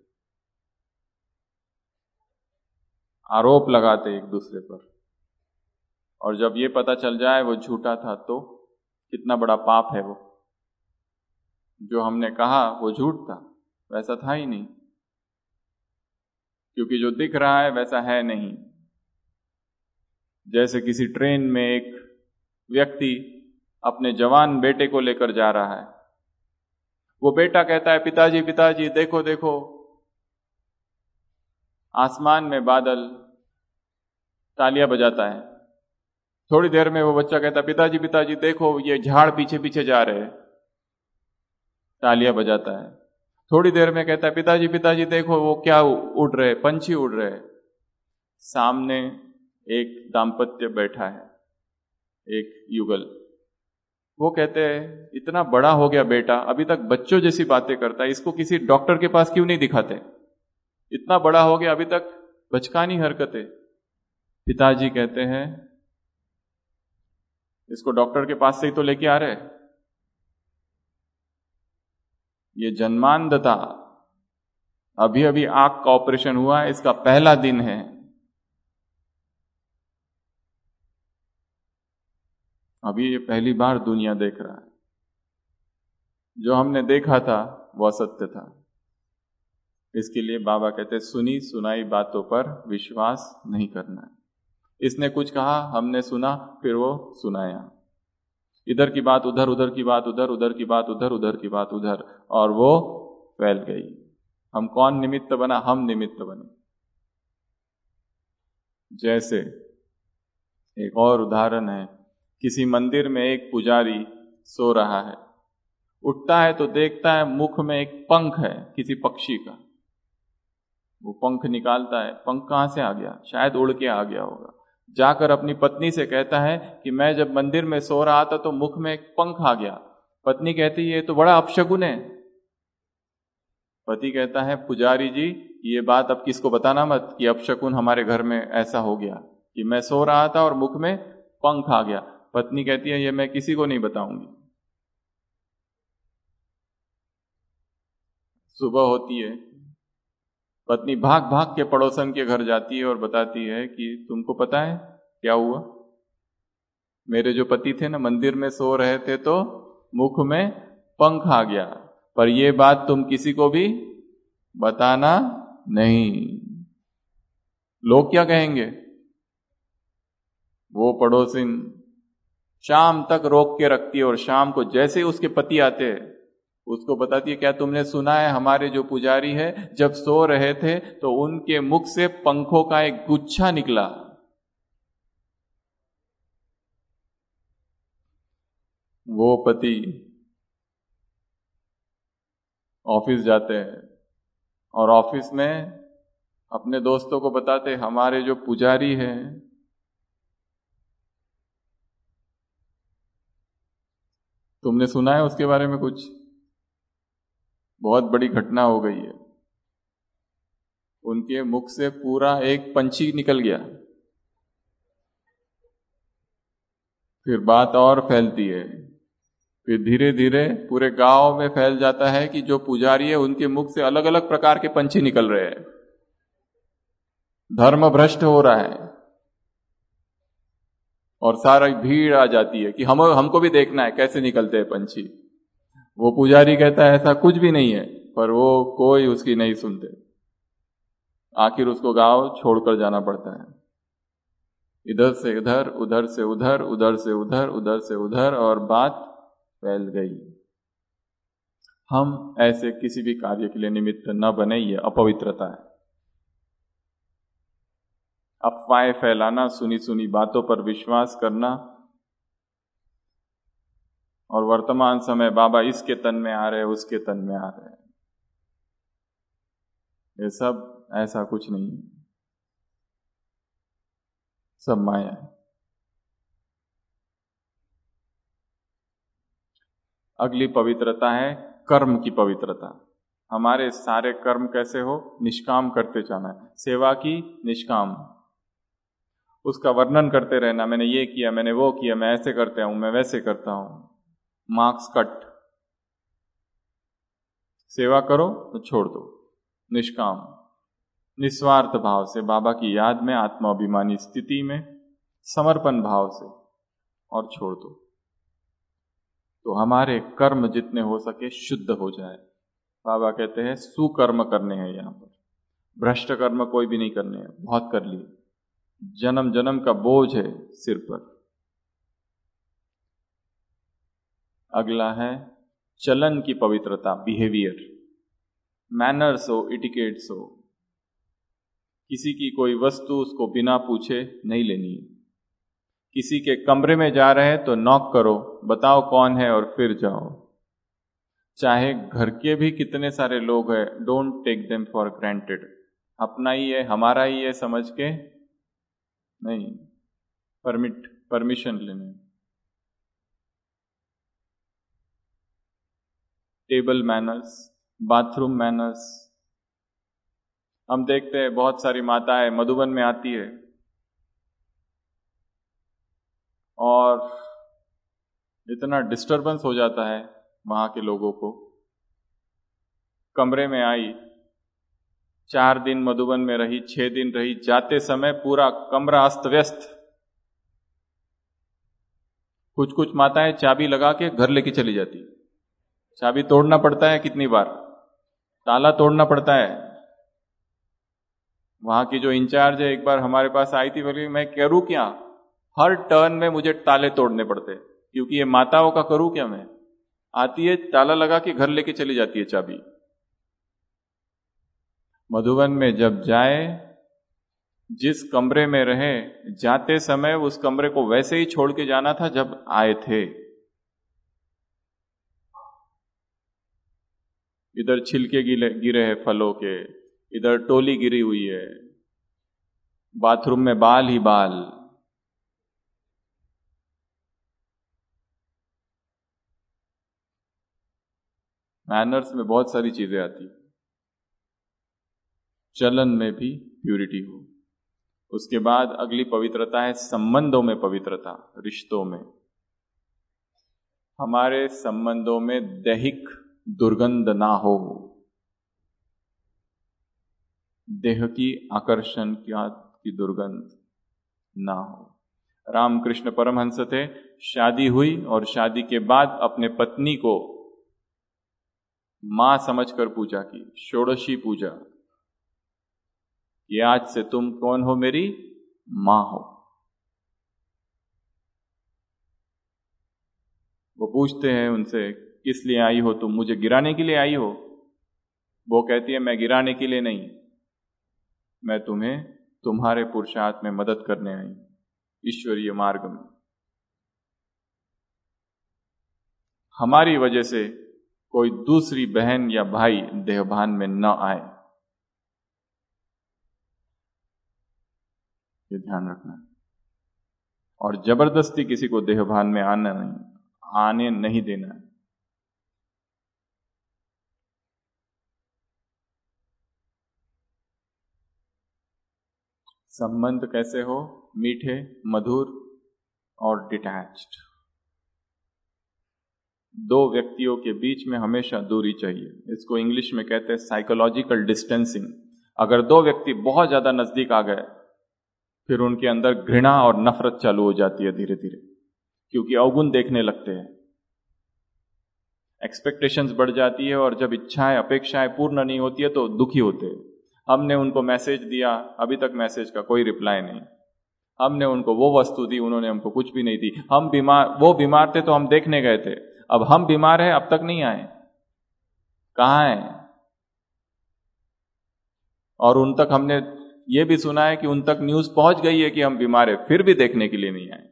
आरोप लगाते एक दूसरे पर। और जब ये पता चल जाए वो झूठा था तो कितना बड़ा पाप है वो। जो हमने कहा वो झूठ था, वैसा था ही नहीं, क्योंकि जो दिख रहा है वैसा है नहीं। जैसे किसी ट्रेन में एक व्यक्ति अपने जवान बेटे को लेकर जा रहा है, वो बेटा कहता है पिताजी पिताजी देखो देखो, आसमान में बादल, तालियां बजाता है। थोड़ी देर में वो बच्चा कहता है पिताजी पिताजी देखो ये झाड़ पीछे पीछे जा रहे हैं, तालियां बजाता है। थोड़ी देर में कहता है पिताजी पिताजी देखो वो क्या उड़ रहे, पंछी उड़ रहे। सामने एक दाम्पत्य बैठा है, एक युगल। वो कहते हैं इतना बड़ा हो गया बेटा, अभी तक बच्चों जैसी बातें करता है, इसको किसी डॉक्टर के पास क्यों नहीं दिखाते, इतना बड़ा हो गया अभी तक बचकानी हरकतें। पिताजी कहते हैं इसको डॉक्टर के पास से ही तो लेके आ रहे। ये जन्मांध था, अभी अभी आंख का ऑपरेशन हुआ है, इसका पहला दिन है। अभी ये पहली बार दुनिया देख रहा है। जो हमने देखा था वह सत्य था। इसके लिए बाबा कहते सुनी सुनाई बातों पर विश्वास नहीं करना है। इसने कुछ कहा, हमने सुना, फिर वो सुनाया, इधर की बात उधर, उधर की बात उधर, उधर की बात उधर, उधर की बात उधर, और वो फैल गई। हम कौन निमित्त बना? हम निमित्त बने। जैसे एक और उदाहरण है, किसी मंदिर में एक पुजारी सो रहा है, उठता है तो देखता है मुख में एक पंख है किसी पक्षी का। वो पंख निकालता है, पंख कहां से आ गया? शायद उड़ के आ गया होगा। जाकर अपनी पत्नी से कहता है कि मैं जब मंदिर में सो रहा था तो मुख में एक पंख आ गया। पत्नी कहती है ये तो बड़ा अपशगुन है। पति कहता है पुजारी जी ये बात अब किसको बताना मत कि अपशगुन हमारे घर में ऐसा हो गया कि मैं सो रहा था और मुख में पंख आ गया। पत्नी कहती है ये मैं किसी को नहीं बताऊंगी। सुबह होती है, पत्नी भाग भाग के पड़ोसन के घर जाती है और बताती है कि तुमको पता है क्या हुआ? मेरे जो पति थे ना, मंदिर में सो रहे थे तो मुख में पंख आ गया, पर यह बात तुम किसी को भी बताना नहीं। लोग क्या कहेंगे? वो पड़ोसिन शाम तक रोक के रखती है और शाम को जैसे उसके पति आते हैं उसको बताती है क्या तुमने सुना है हमारे जो पुजारी है जब सो रहे थे तो उनके मुख से पंखों का एक गुच्छा निकला। वो पति ऑफिस जाते हैं और ऑफिस में अपने दोस्तों को बताते हमारे जो पुजारी हैं तुमने सुना है उसके बारे में कुछ? बहुत बड़ी घटना हो गई है। उनके मुख से पूरा एक पंछी निकल गया। फिर बात और फैलती है, फिर धीरे धीरे पूरे गांव में फैल जाता है कि जो पुजारी है उनके मुख से अलग अलग प्रकार के पंछी निकल रहे हैं। धर्म भ्रष्ट हो रहा है और सारा भीड़ आ जाती है कि हमको भी देखना है कैसे निकलते हैं पंछी। वो पुजारी कहता है ऐसा कुछ भी नहीं है, पर वो कोई उसकी नहीं सुनते। आखिर उसको गांव छोड़कर जाना पड़ता है। इधर से इधर, उधर से उधर, उधर से उधर, उधर से उधर, और बात फैल गई। हम ऐसे किसी भी कार्य के लिए निमित्त न बने, ये अपवित्रता है। अफवाहें फैलाना, सुनी सुनी बातों पर विश्वास करना, और वर्तमान समय बाबा इसके तन में आ रहे, उसके तन में आ रहे, ये सब ऐसा कुछ नहीं है, सब माया है। अगली पवित्रता है कर्म की पवित्रता। हमारे सारे कर्म कैसे हो? निष्काम करते जाना है। सेवा की निष्काम, उसका वर्णन करते रहना, मैंने ये किया, मैंने वो किया, मैं ऐसे करता हूं, मैं वैसे करता हूं। Marks cut. सेवा करो तो छोड़ दो। निष्काम, निस्वार्थ भाव से, बाबा की याद में, आत्माभिमानी स्थिति में, समर्पण भाव से, और छोड़ दो। तो हमारे कर्म जितने हो सके शुद्ध हो जाए। बाबा कहते हैं सुकर्म करने हैं यहां पर, भ्रष्ट कर्म कोई भी नहीं करने हैं, बहुत कर लिए, जन्म जन्म का बोझ है सिर पर। अगला है चलन की पवित्रता, बिहेवियर, मैनर्स हो, इटिकेट्स हो। किसी की कोई वस्तु उसको बिना पूछे नहीं लेनी है। किसी के कमरे में जा रहे हैं तो नॉक करो, बताओ कौन है, और फिर जाओ। चाहे घर के भी कितने सारे लोग हैं, don't take them for granted. अपना ही है, हमारा ही है समझ के नहीं, परमिशन लेने। Table manners, bathroom manners. हम देखते हैं बहुत सारी माताएं मधुबन में आती है और इतना डिस्टरबेंस हो जाता है वहां के लोगों को। कमरे में आई, 4 दिन मधुबन में रही, 6 दिन रही, जाते समय पूरा कमरा अस्त व्यस्त। कुछ कुछ माताएं चाबी लगा के घर लेके चली जाती, चाबी तोड़ना पड़ता है कितनी बार, ताला तोड़ना पड़ता है। वहां की जो इंचार्ज है एक बार हमारे पास आई थी, बोली मैं करूं क्या, हर टर्न में मुझे ताले तोड़ने पड़ते, क्योंकि ये माताओं का करूं क्या मैं। आती है, ताला लगा के घर लेके चली जाती है चाबी। मधुबन में जब जाए, जिस कमरे में रहे, जाते समय उस कमरे को वैसे ही छोड़ के जाना था जब आए थे। इधर छिलके गिरे हैं फलों के, इधर टोली गिरी हुई है, बाथरूम में बाल ही बाल। मैनर्स में बहुत सारी चीजें आती, चलन में भी प्यूरिटी हो। उसके बाद अगली पवित्रता है संबंधों में पवित्रता, रिश्तों में। हमारे संबंधों में दैहिक दुर्गंध ना हो, देह की आकर्षण की दुर्गंध ना हो। रामकृष्ण परमहंस थे, शादी हुई और शादी के बाद अपने पत्नी को मां समझकर पूजा की, षोडशी पूजा। ये आज से तुम कौन हो, मेरी मां हो। वो पूछते हैं उनसे, किस लिए आई हो तुम, मुझे गिराने के लिए आई हो। वो कहती है, मैं गिराने के लिए नहीं, मैं तुम्हें तुम्हारे पुरुषार्थ में मदद करने आई, ईश्वरीय मार्ग में। हमारी वजह से कोई दूसरी बहन या भाई देहभान में न आए, ये ध्यान रखना है। और जबरदस्ती किसी को देहभान में आने नहीं देना है। संबंध कैसे हो, मीठे, मधुर और डिटैच्ड। 2 व्यक्तियों के बीच में हमेशा दूरी चाहिए। इसको इंग्लिश में कहते हैं साइकोलॉजिकल डिस्टेंसिंग। अगर 2 व्यक्ति बहुत ज्यादा नजदीक आ गए, फिर उनके अंदर घृणा और नफरत चालू हो जाती है धीरे धीरे, क्योंकि अवगुण देखने लगते हैं, एक्सपेक्टेशंस बढ़ जाती है, और जब इच्छाएं, अपेक्षाएं पूर्ण नहीं होती है तो दुखी होते हैं। हमने उनको मैसेज दिया, अभी तक मैसेज का कोई रिप्लाई नहीं। हमने उनको वो वस्तु दी, उन्होंने हमको कुछ भी नहीं दी। हम बीमार, वो बीमार थे तो हम देखने गए थे, अब हम बीमार हैं, अब तक नहीं आए, कहां है। और उन तक हमने ये भी सुना है कि उन तक न्यूज पहुंच गई है कि हम बीमार हैं, फिर भी देखने के लिए नहीं आए,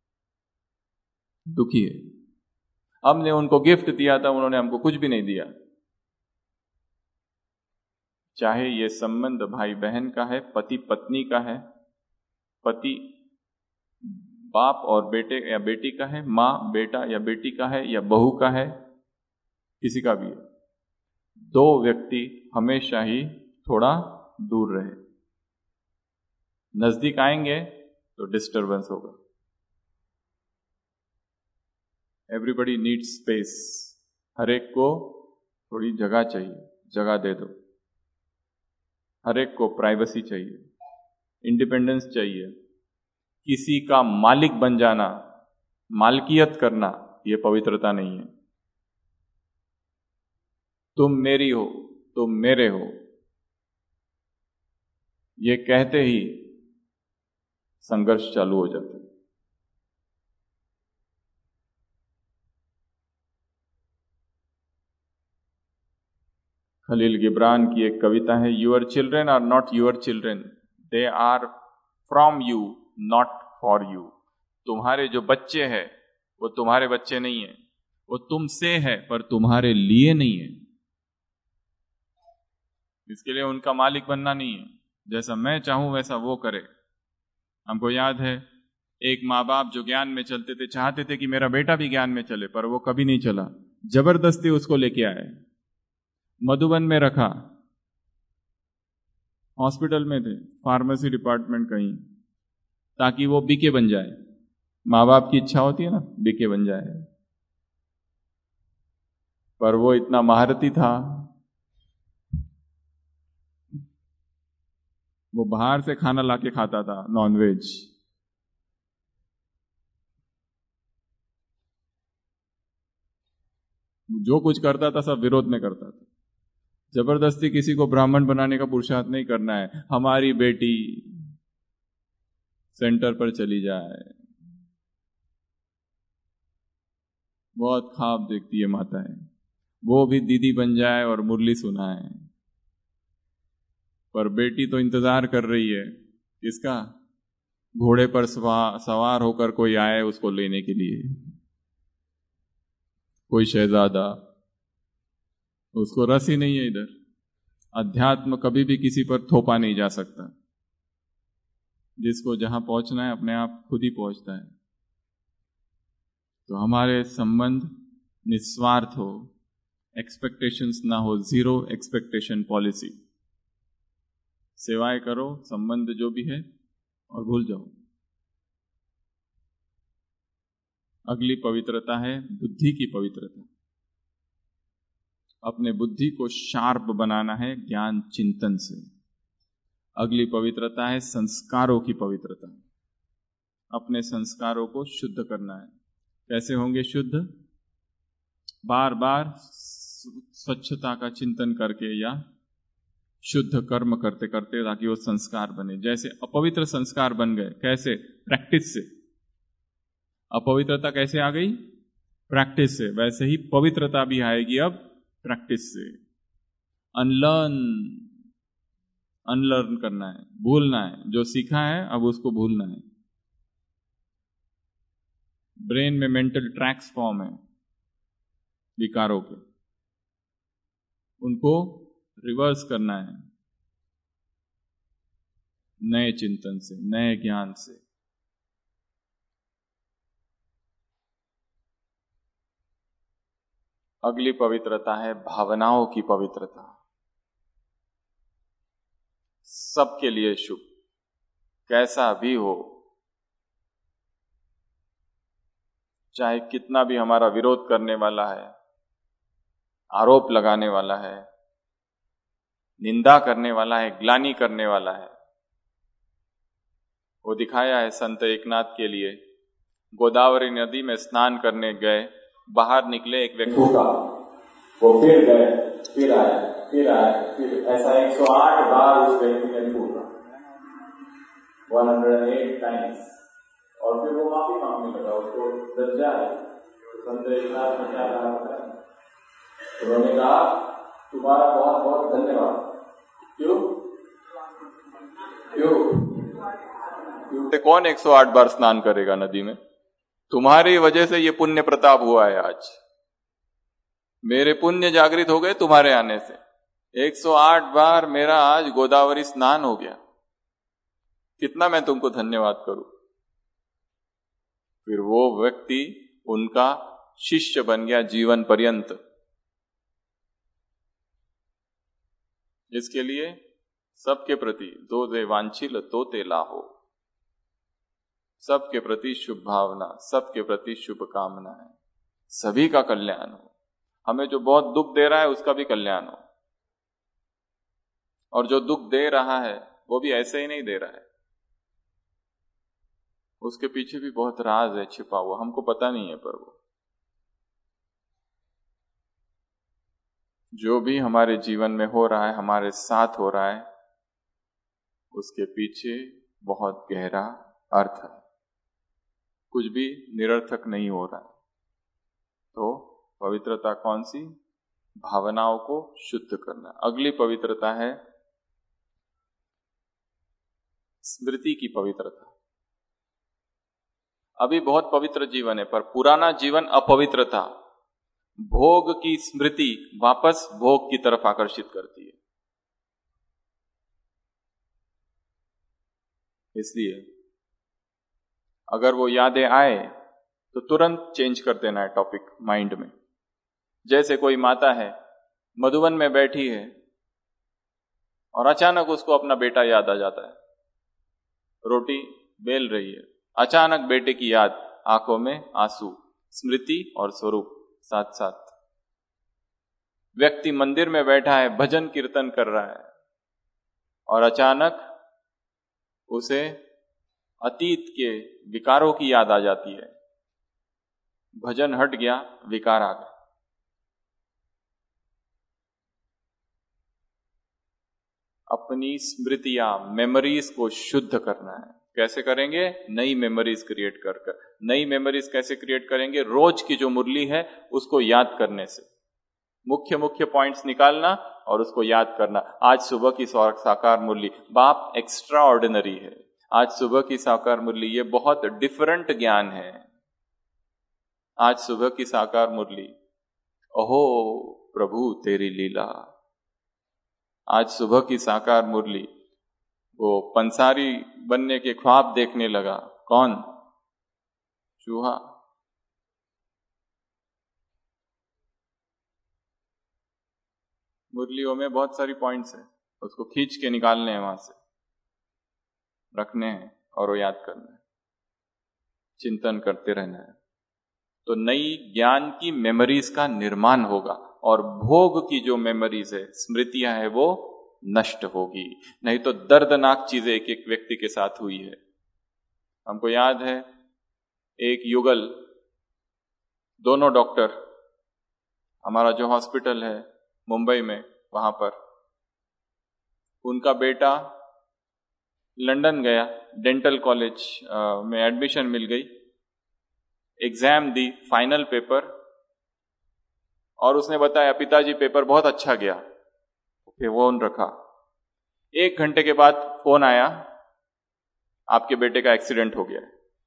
दुखी है। हमने उनको गिफ्ट दिया था, उन्होंने हमको कुछ भी नहीं दिया। चाहे ये संबंध भाई बहन का है, पति पत्नी का है, पति बाप और बेटे या बेटी का है, मां बेटा या बेटी का है, या बहू का है, किसी का भी है। 2 व्यक्ति हमेशा ही थोड़ा दूर रहे। नजदीक आएंगे तो डिस्टरबेंस होगा। Everybody needs space. हर एक को थोड़ी जगह चाहिए, जगह दे दो। हर एक को प्राइवेसी चाहिए, इंडिपेंडेंस चाहिए। किसी का मालिक बन जाना, मालकियत करना, यह पवित्रता नहीं है। तुम मेरी हो, तुम मेरे हो, ये कहते ही संघर्ष चालू हो जाता है। खलील गिब्रान की एक कविता है, your children are not your children, they are from you not for you. तुम्हारे जो बच्चे हैं वो तुम्हारे बच्चे नहीं है, वो तुमसे है पर तुम्हारे लिए नहीं है। इसके लिए उनका मालिक बनना नहीं है, जैसा मैं चाहूं वैसा वो करे। हमको याद है एक माँ बाप जो ज्ञान में चलते थे, चाहते थे कि मेरा बेटा भी ज्ञान में चले, पर वो कभी नहीं चला। जबरदस्ती उसको लेके आए, मधुबन में रखा, हॉस्पिटल में थे, फार्मेसी डिपार्टमेंट कहीं, ताकि वो बीके बन जाए। माँ बाप की इच्छा होती है ना, बीके बन जाए। पर वो इतना महारथी था, वो बाहर से खाना लाके खाता था, नॉनवेज। जो कुछ करता था सब विरोध में करता था। जबरदस्ती किसी को ब्राह्मण बनाने का पुरुषार्थ नहीं करना है। हमारी बेटी सेंटर पर चली जाए, बहुत ख्वाब देखती है माताएं, वो भी दीदी बन जाए और मुरली सुनाए। पर बेटी तो इंतजार कर रही है किसका? घोड़े पर सवार होकर कोई आए उसको लेने के लिए, कोई शहजादा। उसको रस ही नहीं है इधर। अध्यात्म कभी भी किसी पर थोपा नहीं जा सकता। जिसको जहां पहुंचना है अपने आप खुद ही पहुंचता है। तो हमारे संबंध निस्वार्थ हो, एक्सपेक्टेशंस ना हो, जीरो एक्सपेक्टेशन पॉलिसी। सेवाएं करो, संबंध जो भी है, और भूल जाओ। अगली पवित्रता है बुद्धि की पवित्रता। अपने बुद्धि को शार्प बनाना है ज्ञान चिंतन से। अगली पवित्रता है संस्कारों की पवित्रता। अपने संस्कारों को शुद्ध करना है। कैसे होंगे शुद्ध? बार बार स्वच्छता का चिंतन करके या शुद्ध कर्म करते करते, ताकि वो संस्कार बने। जैसे अपवित्र संस्कार बन गए, कैसे? प्रैक्टिस से। अपवित्रता कैसे आ गई? प्रैक्टिस से। वैसे ही पवित्रता भी आएगी अब प्रैक्टिस से। अनलर्न करना है, भूलना है। जो सीखा है अब उसको भूलना है। ब्रेन में मेंटल ट्रैक्स फॉर्म है विकारों के, उनको रिवर्स करना है नए चिंतन से, नए ज्ञान से। अगली पवित्रता है भावनाओं की पवित्रता। सबके लिए शुभ, कैसा भी हो, चाहे कितना भी हमारा विरोध करने वाला है, आरोप लगाने वाला है, निंदा करने वाला है, ग्लानि करने वाला है। वो दिखाया है संत एकनाथ के लिए। गोदावरी नदी में स्नान करने गए, बाहर निकले एक व्यक्ति का, वो फिर गए, फिर आए, फिर आए, फिर ऐसा 108 बार उस व्यक्ति ने फूका, 108 टाइम्स। और फिर वो माफी मांगने लगा, उसको लज्जा है। तो संत एकनाथ ने क्या कहा? उन्होंने कहा तुम्हारा बहुत बहुत धन्यवाद। क्यों? कौन 108 बार स्नान करेगा नदी में? तुम्हारी वजह से ये पुण्य प्रताप हुआ है आज। मेरे पुण्य जागृत हो गए तुम्हारे आने से। 108 बार मेरा आज गोदावरी स्नान हो गया। कितना मैं तुमको धन्यवाद करूं। फिर वो व्यक्ति उनका शिष्य बन गया जीवन पर्यंत। इसके लिए सबके प्रति दो दे वांछिल तो ते लाहो। सबके प्रति शुभ भावना, सबके प्रति शुभ कामना है, सभी का कल्याण हो। हमें जो बहुत दुख दे रहा है उसका भी कल्याण हो, और जो दुख दे रहा है वो भी ऐसे ही नहीं दे रहा है, उसके पीछे भी बहुत राज है छिपा हुआ, हमको पता नहीं है। पर वो जो भी हमारे जीवन में हो रहा है, हमारे साथ हो रहा है, उसके पीछे बहुत गहरा अर्थ है। कुछ भी निरर्थक नहीं हो रहा है। तो पवित्रता कौन सी? भावनाओं को शुद्ध करना। अगली पवित्रता है स्मृति की पवित्रता। अभी बहुत पवित्र जीवन है, पर पुराना जीवन अपवित्र था। भोग की स्मृति वापस भोग की तरफ आकर्षित करती है। इसलिए अगर वो यादें आए तो तुरंत चेंज कर देना है टॉपिक माइंड में। जैसे कोई माता है, मधुवन में बैठी है और अचानक उसको अपना बेटा याद आ जाता है। रोटी बेल रही है, अचानक बेटे की याद, आंखों में आंसू, स्मृति और स्वरूप साथ साथ। व्यक्ति मंदिर में बैठा है, भजन कीर्तन कर रहा है, और अचानक उसे अतीत के विकारों की याद आ जाती है। भजन हट गया, विकार आ गया। अपनी स्मृतियां, मेमोरीज को शुद्ध करना है। कैसे करेंगे? नई मेमोरीज क्रिएट कर कर। नई मेमोरीज कैसे क्रिएट करेंगे? रोज की जो मुरली है उसको याद करने से। मुख्य मुख्य पॉइंट्स निकालना और उसको याद करना। आज सुबह की साकार मुरली, बाप एक्स्ट्रा ऑर्डिनरी है। आज सुबह की साकार मुरली, ये बहुत डिफरेंट ज्ञान है। आज सुबह की साकार मुरली, ओहो प्रभु तेरी लीला। आज सुबह की साकार मुरली, वो पंसारी बनने के ख्वाब देखने लगा। कौन? चूहा। मुरलियों में बहुत सारी पॉइंट्स हैं, उसको खींच के निकालने हैं, वहां से रखने हैं और वो याद करना है, चिंतन करते रहना है। तो नई ज्ञान की मेमोरीज का निर्माण होगा और भोग की जो मेमोरीज है, स्मृतियां है, वो नष्ट होगी। नहीं तो दर्दनाक चीजें एक एक व्यक्ति के साथ हुई है। हमको याद है एक युगल, दोनों डॉक्टर, हमारा जो हॉस्पिटल है मुंबई में, वहां पर उनका बेटा लंदन गया, डेंटल कॉलेज में एडमिशन मिल गई, एग्जाम दी, फाइनल पेपर, और उसने बताया पिताजी पेपर बहुत अच्छा गया। फिर फोन रखा। 1 घंटे के बाद फोन आया, आपके बेटे का एक्सीडेंट हो गया।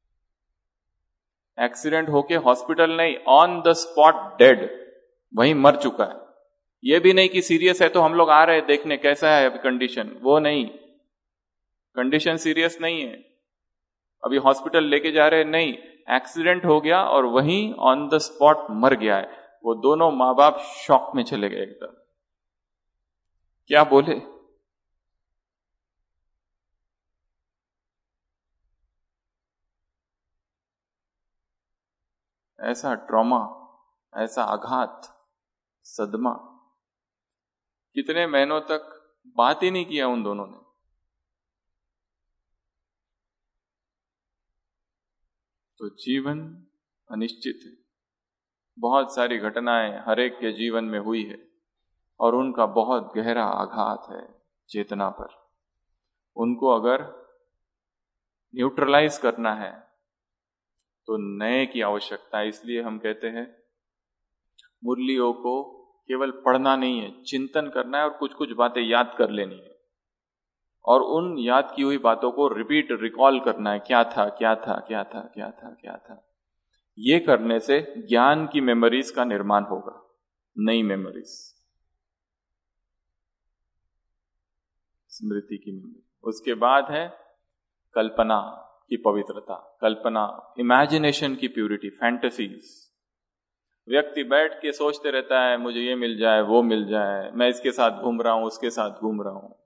एक्सीडेंट होके हॉस्पिटल नहीं, ऑन द स्पॉट डेड, वहीं मर चुका है। यह भी नहीं कि सीरियस है तो हम लोग आ रहे हैं देखने कैसा है कंडीशन, वो नहीं, कंडीशन सीरियस नहीं है, अभी हॉस्पिटल लेके जा रहे हैं, नहीं, एक्सीडेंट हो गया और वहीं ऑन द स्पॉट मर गया है। वो दोनों माँ बाप शॉक में चले गए एकदम। क्या बोले? ऐसा ट्रॉमा, ऐसा आघात, सदमा, कितने महीनों तक बात ही नहीं किया उन दोनों ने। तो जीवन अनिश्चित है। बहुत सारी घटनाएं हर एक के जीवन में हुई है और उनका बहुत गहरा आघात है चेतना पर। उनको अगर न्यूट्रलाइज करना है तो नए की आवश्यकता है। इसलिए हम कहते हैं मुरलियों को केवल पढ़ना नहीं है, चिंतन करना है और कुछ कुछ बातें याद कर लेनी है और उन याद की हुई बातों को रिपीट, रिकॉल करना है। क्या था, क्या था, क्या था, क्या था, क्या था। ये करने से ज्ञान की मेमोरीज का निर्माण होगा, नई मेमोरीज, स्मृति की मेमोरी। उसके बाद है कल्पना की पवित्रता, कल्पना, इमेजिनेशन की प्यूरिटी, फैंटेसीज। व्यक्ति बैठ के सोचते रहता है मुझे ये मिल जाए, वो मिल जाए, मैं इसके साथ घूम रहा हूं, उसके साथ घूम रहा हूं।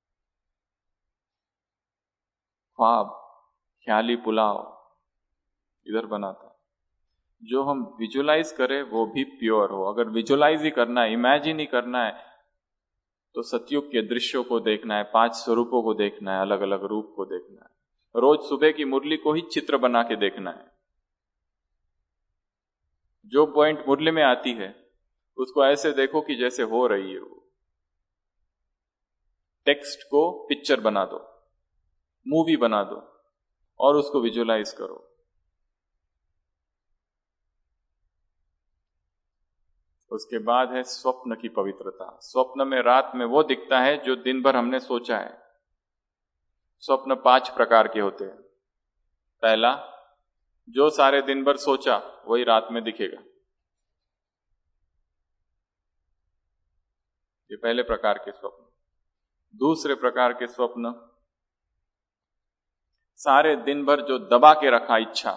ख्वाब, ख्याली पुलाव इधर बनाता। जो हम विजुलाइज करें वो भी प्योर हो। अगर विजुलाइज ही करना है, इमेजिन ही करना है, तो सतयुग के दृश्यों को देखना है, 5 स्वरूपों को देखना है, अलग अलग रूप को देखना है। रोज सुबह की मुरली को ही चित्र बना के देखना है। जो पॉइंट मुरली में आती है उसको ऐसे देखो कि जैसे हो रही है वो। टेक्स्ट को पिक्चर बना दो, मूवी बना दो और उसको विजुलाइज करो। उसके बाद है स्वप्न की पवित्रता। स्वप्न में रात में वो दिखता है जो दिन भर हमने सोचा है। स्वप्न 5 प्रकार के होते हैं। पहला, जो सारे दिन भर सोचा वही रात में दिखेगा। ये पहले प्रकार के स्वप्न। दूसरे प्रकार के स्वप्न, सारे दिन भर जो दबा के रखा इच्छा,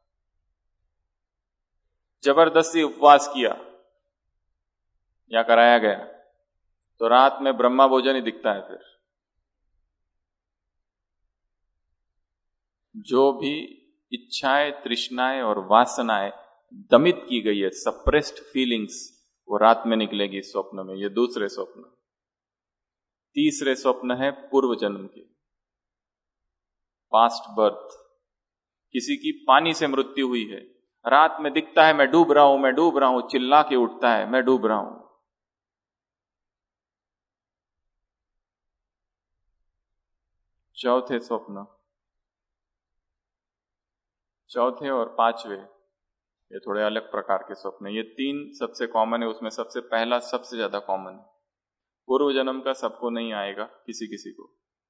जबरदस्ती उपवास किया या कराया गया, तो रात में ब्रह्मा भोजन ही दिखता है। फिर जो भी इच्छाएं, तृष्णाएं और वासनाएं दमित की गई है, सप्रेस्ड फीलिंग्स, वो रात में निकलेगी इस स्वप्न में। ये दूसरे स्वप्न। तीसरे स्वप्न है पूर्व जन्म के, पास्ट बर्थ। किसी की पानी से मृत्यु हुई है, रात में दिखता है मैं डूब रहा हूं, मैं डूब रहा हूं, चिल्ला के उठता है मैं डूब रहा हूं। चौथे स्वप्न, चौथे और पांचवे ये थोड़े अलग प्रकार के स्वप्न। ये तीन सबसे कॉमन है, उसमें सबसे पहला सबसे ज्यादा कॉमन है। पूर्व जन्म का सबको नहीं आएगा, किसी किसी को।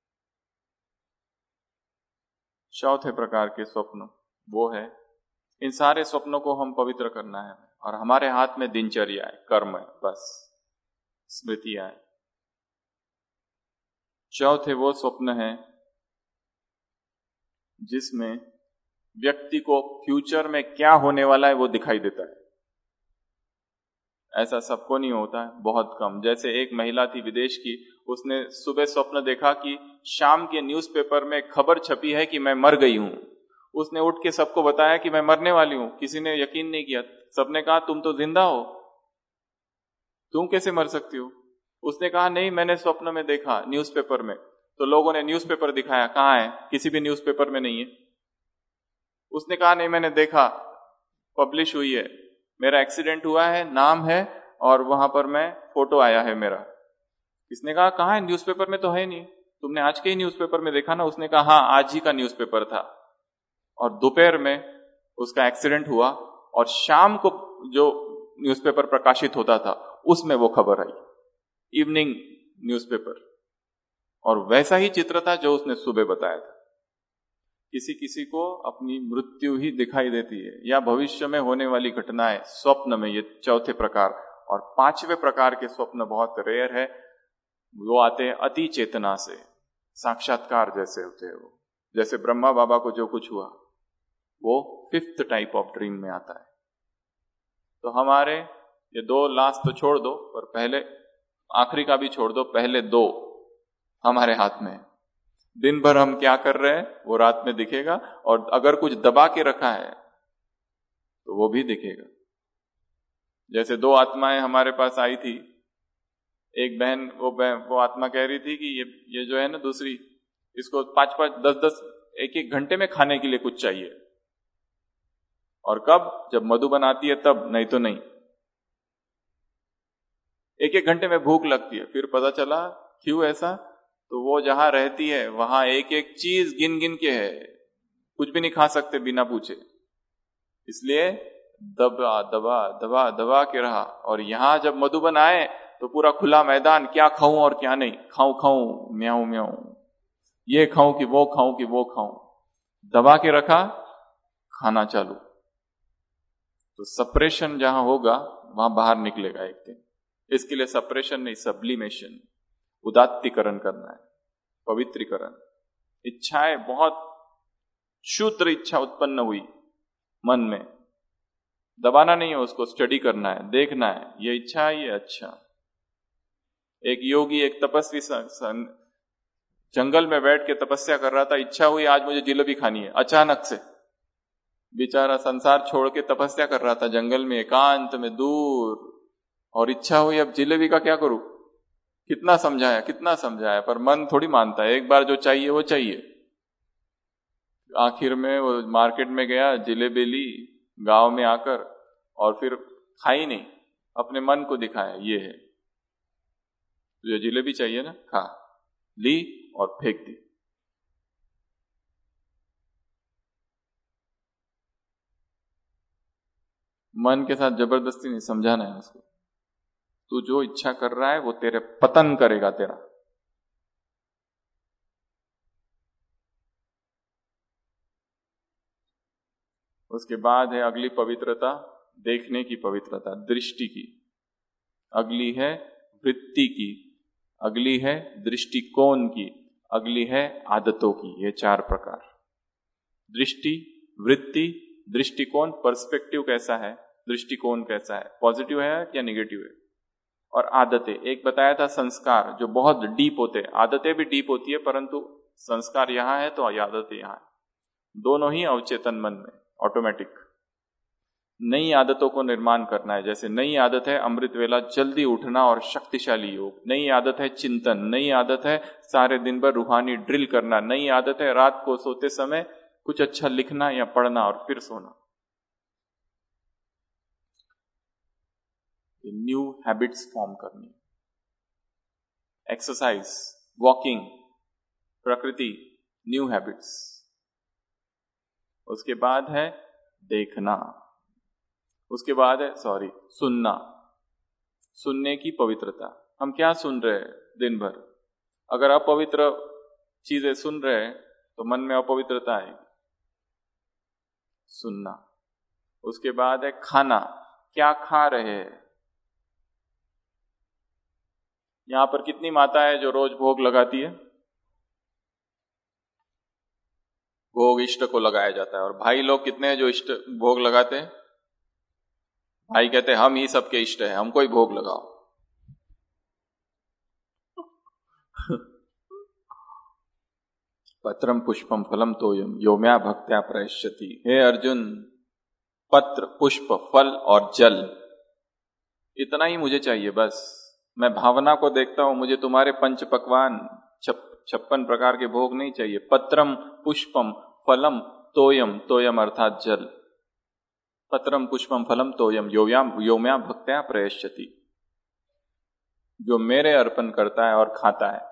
चौथे प्रकार के स्वप्न वो है, इन सारे स्वप्नों को हम पवित्र करना है और हमारे हाथ में दिनचर्या है, कर्म है, बस स्मृतियां है। चौथे वो स्वप्न है जिसमें व्यक्ति को फ्यूचर में क्या होने वाला है वो दिखाई देता है। ऐसा सबको नहीं होता है, बहुत कम। जैसे एक महिला थी विदेश की, उसने सुबह स्वप्न देखा कि शाम के न्यूज़पेपर में खबर छपी है कि मैं मर गई हूं। उसने उठ के सबको बताया कि मैं मरने वाली हूं। किसी ने यकीन नहीं किया, सबने कहा तुम तो जिंदा हो, तुम कैसे मर सकती हो? उसने कहा नहीं, मैंने स्वप्न में देखा न्यूज़पेपर में। तो लोगों ने न्यूज़पेपर दिखाया, कहाँ है? किसी भी न्यूज़पेपर में नहीं है। उसने कहा नहीं, मैंने देखा, पब्लिश हुई है, मेरा एक्सीडेंट हुआ है, नाम है और वहां पर मैं फोटो आया है मेरा। किसने कहा कहाँ है? न्यूज़पेपर में तो है नहीं, तुमने आज के ही न्यूज़पेपर में देखा ना? उसने कहा हाँ, आज ही का न्यूज़पेपर था और दोपहर में उसका एक्सीडेंट हुआ और शाम को जो न्यूज़पेपर प्रकाशित होता था उसमें वो खबर आई, इवनिंग न्यूज़पेपर। और वैसा ही चित्र था जो उसने सुबह बताया था। किसी किसी को अपनी मृत्यु ही दिखाई देती है या भविष्य में होने वाली घटनाएं स्वप्न में। ये चौथे प्रकार। और पांचवें प्रकार के स्वप्न बहुत रेयर है, वो आते हैं अति चेतना से, साक्षात्कार जैसे होते हैं वो। जैसे ब्रह्मा बाबा को जो कुछ हुआ वो फिफ्थ टाइप ऑफ ड्रीम में आता है। तो हमारे ये दो लास्ट तो छोड़ दो, पर पहले आखिरी का भी छोड़ दो, पहले दो हमारे हाथ में। दिन भर हम क्या कर रहे हैं वो रात में दिखेगा, और अगर कुछ दबा के रखा है तो वो भी दिखेगा। जैसे दो आत्माएं हमारे पास आई थी, एक बहन, वो आत्मा कह रही थी कि ये जो है ना दूसरी, इसको 5-5, 10-10, 1-1 घंटे में खाने के लिए कुछ चाहिए। और कब? जब मधुबन आती है तब, नहीं तो नहीं। 1-1 घंटे में भूख लगती है। फिर पता चला क्यों ऐसा, तो वो जहां रहती है वहां एक एक चीज गिन गिन के है, कुछ भी नहीं खा सकते बिना पूछे, इसलिए दबा दबा दबा दबा के रहा। और यहां जब मधुबन आए तो पूरा खुला मैदान, क्या खाऊं और क्या नहीं, खाऊं खाऊं, म्याऊं म्याऊं, ये खाऊं कि वो खाऊं कि वो खाऊं, दबा के रखा, खाना चालू। तो सप्रेशन जहां होगा वहां बाहर निकलेगा एक दिन। इसके लिए सप्रेशन नहीं, सब्लिमेशन, उदात्तीकरण करना है, पवित्रीकरण। इच्छाएं बहुत क्षुद्र इच्छा उत्पन्न हुई मन में, दबाना नहीं है उसको, स्टडी करना है, देखना है ये इच्छा है, ये अच्छा। एक योगी, एक तपस्वी जंगल में बैठ के तपस्या कर रहा था, इच्छा हुई आज मुझे जिलेबी खानी है, अचानक से बेचारा संसार छोड़ के तपस्या कर रहा था जंगल में, एकांत में, दूर, और इच्छा हुई अब जिलेबी का क्या करूं। कितना समझाया पर मन थोड़ी मानता है, एक बार जो चाहिए वो चाहिए। आखिर में वो मार्केट में गया, जिलेबी ली गांव में आकर, और फिर खाई नहीं, अपने मन को दिखाया ये है, तुझे जिलेबी चाहिए ना, खा, ली और फेंक दी। मन के साथ जबरदस्ती नहीं, समझाना है उसको, तू जो इच्छा कर रहा है वो तेरे पतन करेगा तेरा। उसके बाद है अगली पवित्रता, देखने की पवित्रता, दृष्टि की। अगली है वृत्ति की, अगली है दृष्टिकोण की, अगली है आदतों की। ये 4 प्रकार, दृष्टि, वृत्ति, दृष्टिकोण, पर्सपेक्टिव कैसा है, दृष्टिकोण कैसा है, पॉजिटिव है या नेगेटिव है, और आदतें। एक बताया था संस्कार, जो बहुत डीप होते हैं, आदतें भी डीप होती है परंतु संस्कार यहां है तो आदतें यहां है, दोनों ही अवचेतन मन में, ऑटोमेटिक। नई आदतों को निर्माण करना है। जैसे नई आदत है अमृत वेला जल्दी उठना और शक्तिशाली योग, नई आदत है चिंतन, नई आदत है सारे दिन भर रूहानी ड्रिल करना, नई आदत है रात को सोते समय कुछ अच्छा लिखना या पढ़ना और फिर सोना। न्यू हैबिट्स फॉर्म करनी, एक्सरसाइज, वॉकिंग, प्रकृति, न्यू हैबिट्स। उसके बाद है देखना, उसके बाद है सुनना, सुनने की पवित्रता। हम क्या सुन रहे हैं दिन भर? अगर अपवित्र चीजें सुन रहे हैं तो मन में अपवित्रता आएगी। सुनना। उसके बाद है खाना, क्या खा रहे हैं? यहां पर कितनी माता है जो रोज भोग लगाती है? भोग इष्ट को लगाया जाता है। और भाई लोग कितने हैं जो इष्ट भोग लगाते हैं? भाई कहते हैं हम ही सबके इष्ट है, हमको ही भोग लगाओ। पत्रम पुष्पम फलम तोयम यो म्या भक्त्या प्रयश्यति। हे अर्जुन, पत्र, पुष्प, फल और जल, इतना ही मुझे चाहिए बस। मैं भावना को देखता हूं, मुझे तुम्हारे पंच पकवान 56 प्रकार के भोग नहीं चाहिए। पत्रम पुष्पम फलम तोयम, तोयम अर्थात जल। पत्रम पुष्पम फलम तोयम यो म्या भक्त्या प्रयश्यति। जो मेरे अर्पण करता है और खाता है।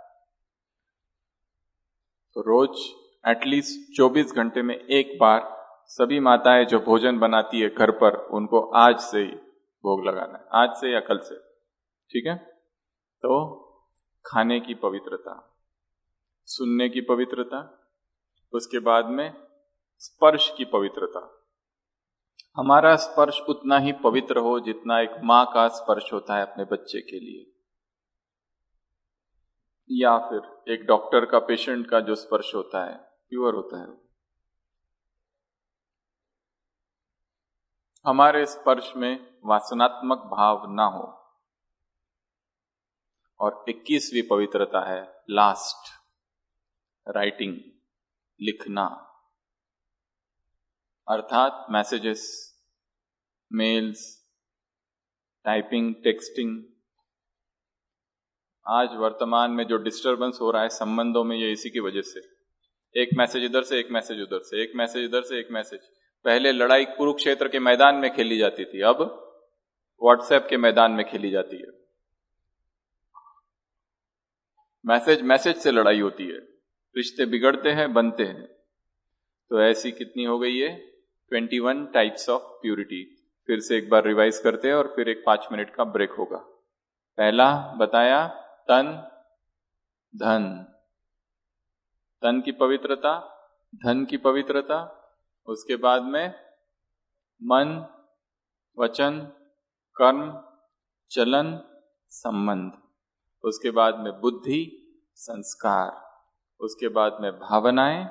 तो रोज एटलीस्ट 24 घंटे में एक बार सभी माताएं जो भोजन बनाती है घर पर, उनको आज से ही भोग लगाना है, आज से या कल से, ठीक है? तो खाने की पवित्रता, सुनने की पवित्रता, उसके बाद में स्पर्श की पवित्रता। हमारा स्पर्श उतना ही पवित्र हो जितना एक मां का स्पर्श होता है अपने बच्चे के लिए, या फिर एक डॉक्टर का पेशेंट का जो स्पर्श होता है, प्योर होता है। हमारे स्पर्श में वासनात्मक भाव ना हो। और 21वीं पवित्रता है लास्ट, राइटिंग, लिखना, अर्थात मैसेजेस, मेल्स, टाइपिंग, टेक्सटिंग। आज वर्तमान में जो डिस्टरबेंस हो रहा है संबंधों में, ये इसी की वजह से। एक मैसेज इधर से, एक मैसेज उधर से, एक मैसेज इधर से, एक मैसेज। पहले लड़ाई कुरुक्षेत्र के मैदान में खेली जाती थी, अब व्हाट्सएप के मैदान में खेली जाती है। मैसेज से लड़ाई होती है, रिश्ते बिगड़ते हैं, बनते हैं। तो ऐसी कितनी हो गई है? 21 टाइप्स ऑफ प्यूरिटी। फिर से एक बार रिवाइज करते हैं और फिर एक 5 मिनट का ब्रेक होगा। पहला बताया तन, धन, तन की पवित्रता, धन की पवित्रता। उसके बाद में मन, वचन, कर्म, चलन, संबंध। उसके बाद में बुद्धि, संस्कार। उसके बाद में भावनाएं,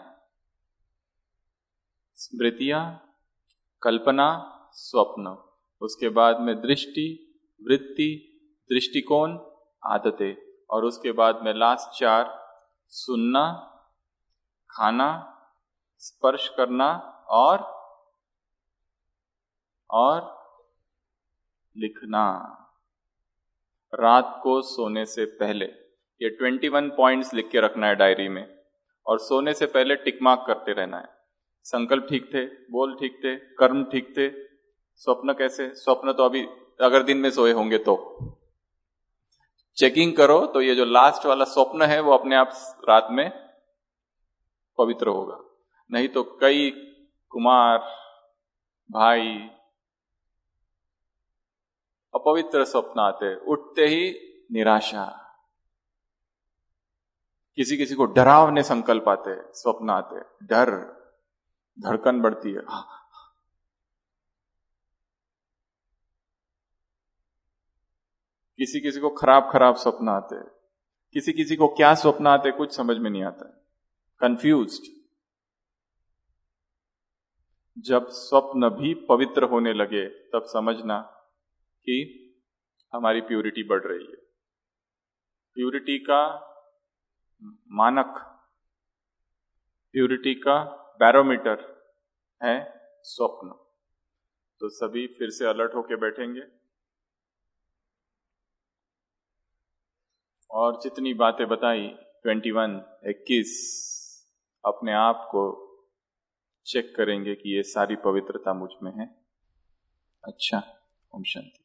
स्मृतियां, कल्पना, स्वप्न। उसके बाद में दृष्टि, वृत्ति, दृष्टिकोण, आदतें। और उसके बाद में लास्ट 4, सुनना, खाना, स्पर्श करना और लिखना। रात को सोने से पहले ये 21 पॉइंट्स लिख के रखना है डायरी में, और सोने से पहले टिक मार्क करते रहना है। संकल्प ठीक थे, बोल ठीक थे, कर्म ठीक थे, स्वप्न कैसे? स्वप्न तो अभी अगर दिन में सोए होंगे तो चेकिंग करो, तो ये जो लास्ट वाला स्वप्न है वो अपने आप रात में पवित्र होगा। नहीं तो कई कुमार भाई अपवित्र स्वप्न आते, उठते ही निराशा, किसी किसी को डरावने संकल्प आते, स्वप्न आते, डर, धड़कन बढ़ती है। किसी किसी को खराब खराब स्वप्न आते, किसी किसी को क्या स्वप्न आते कुछ समझ में नहीं आता, कंफ्यूज्ड। जब स्वप्न भी पवित्र होने लगे तब समझना कि हमारी प्यूरिटी बढ़ रही है। प्यूरिटी का मानक, प्यूरिटी का बैरोमीटर है स्वप्न। तो सभी फिर से अलर्ट होके बैठेंगे और जितनी बातें बताई 21 अपने आप को चेक करेंगे कि ये सारी पवित्रता मुझ में है। अच्छा, ओम शांति।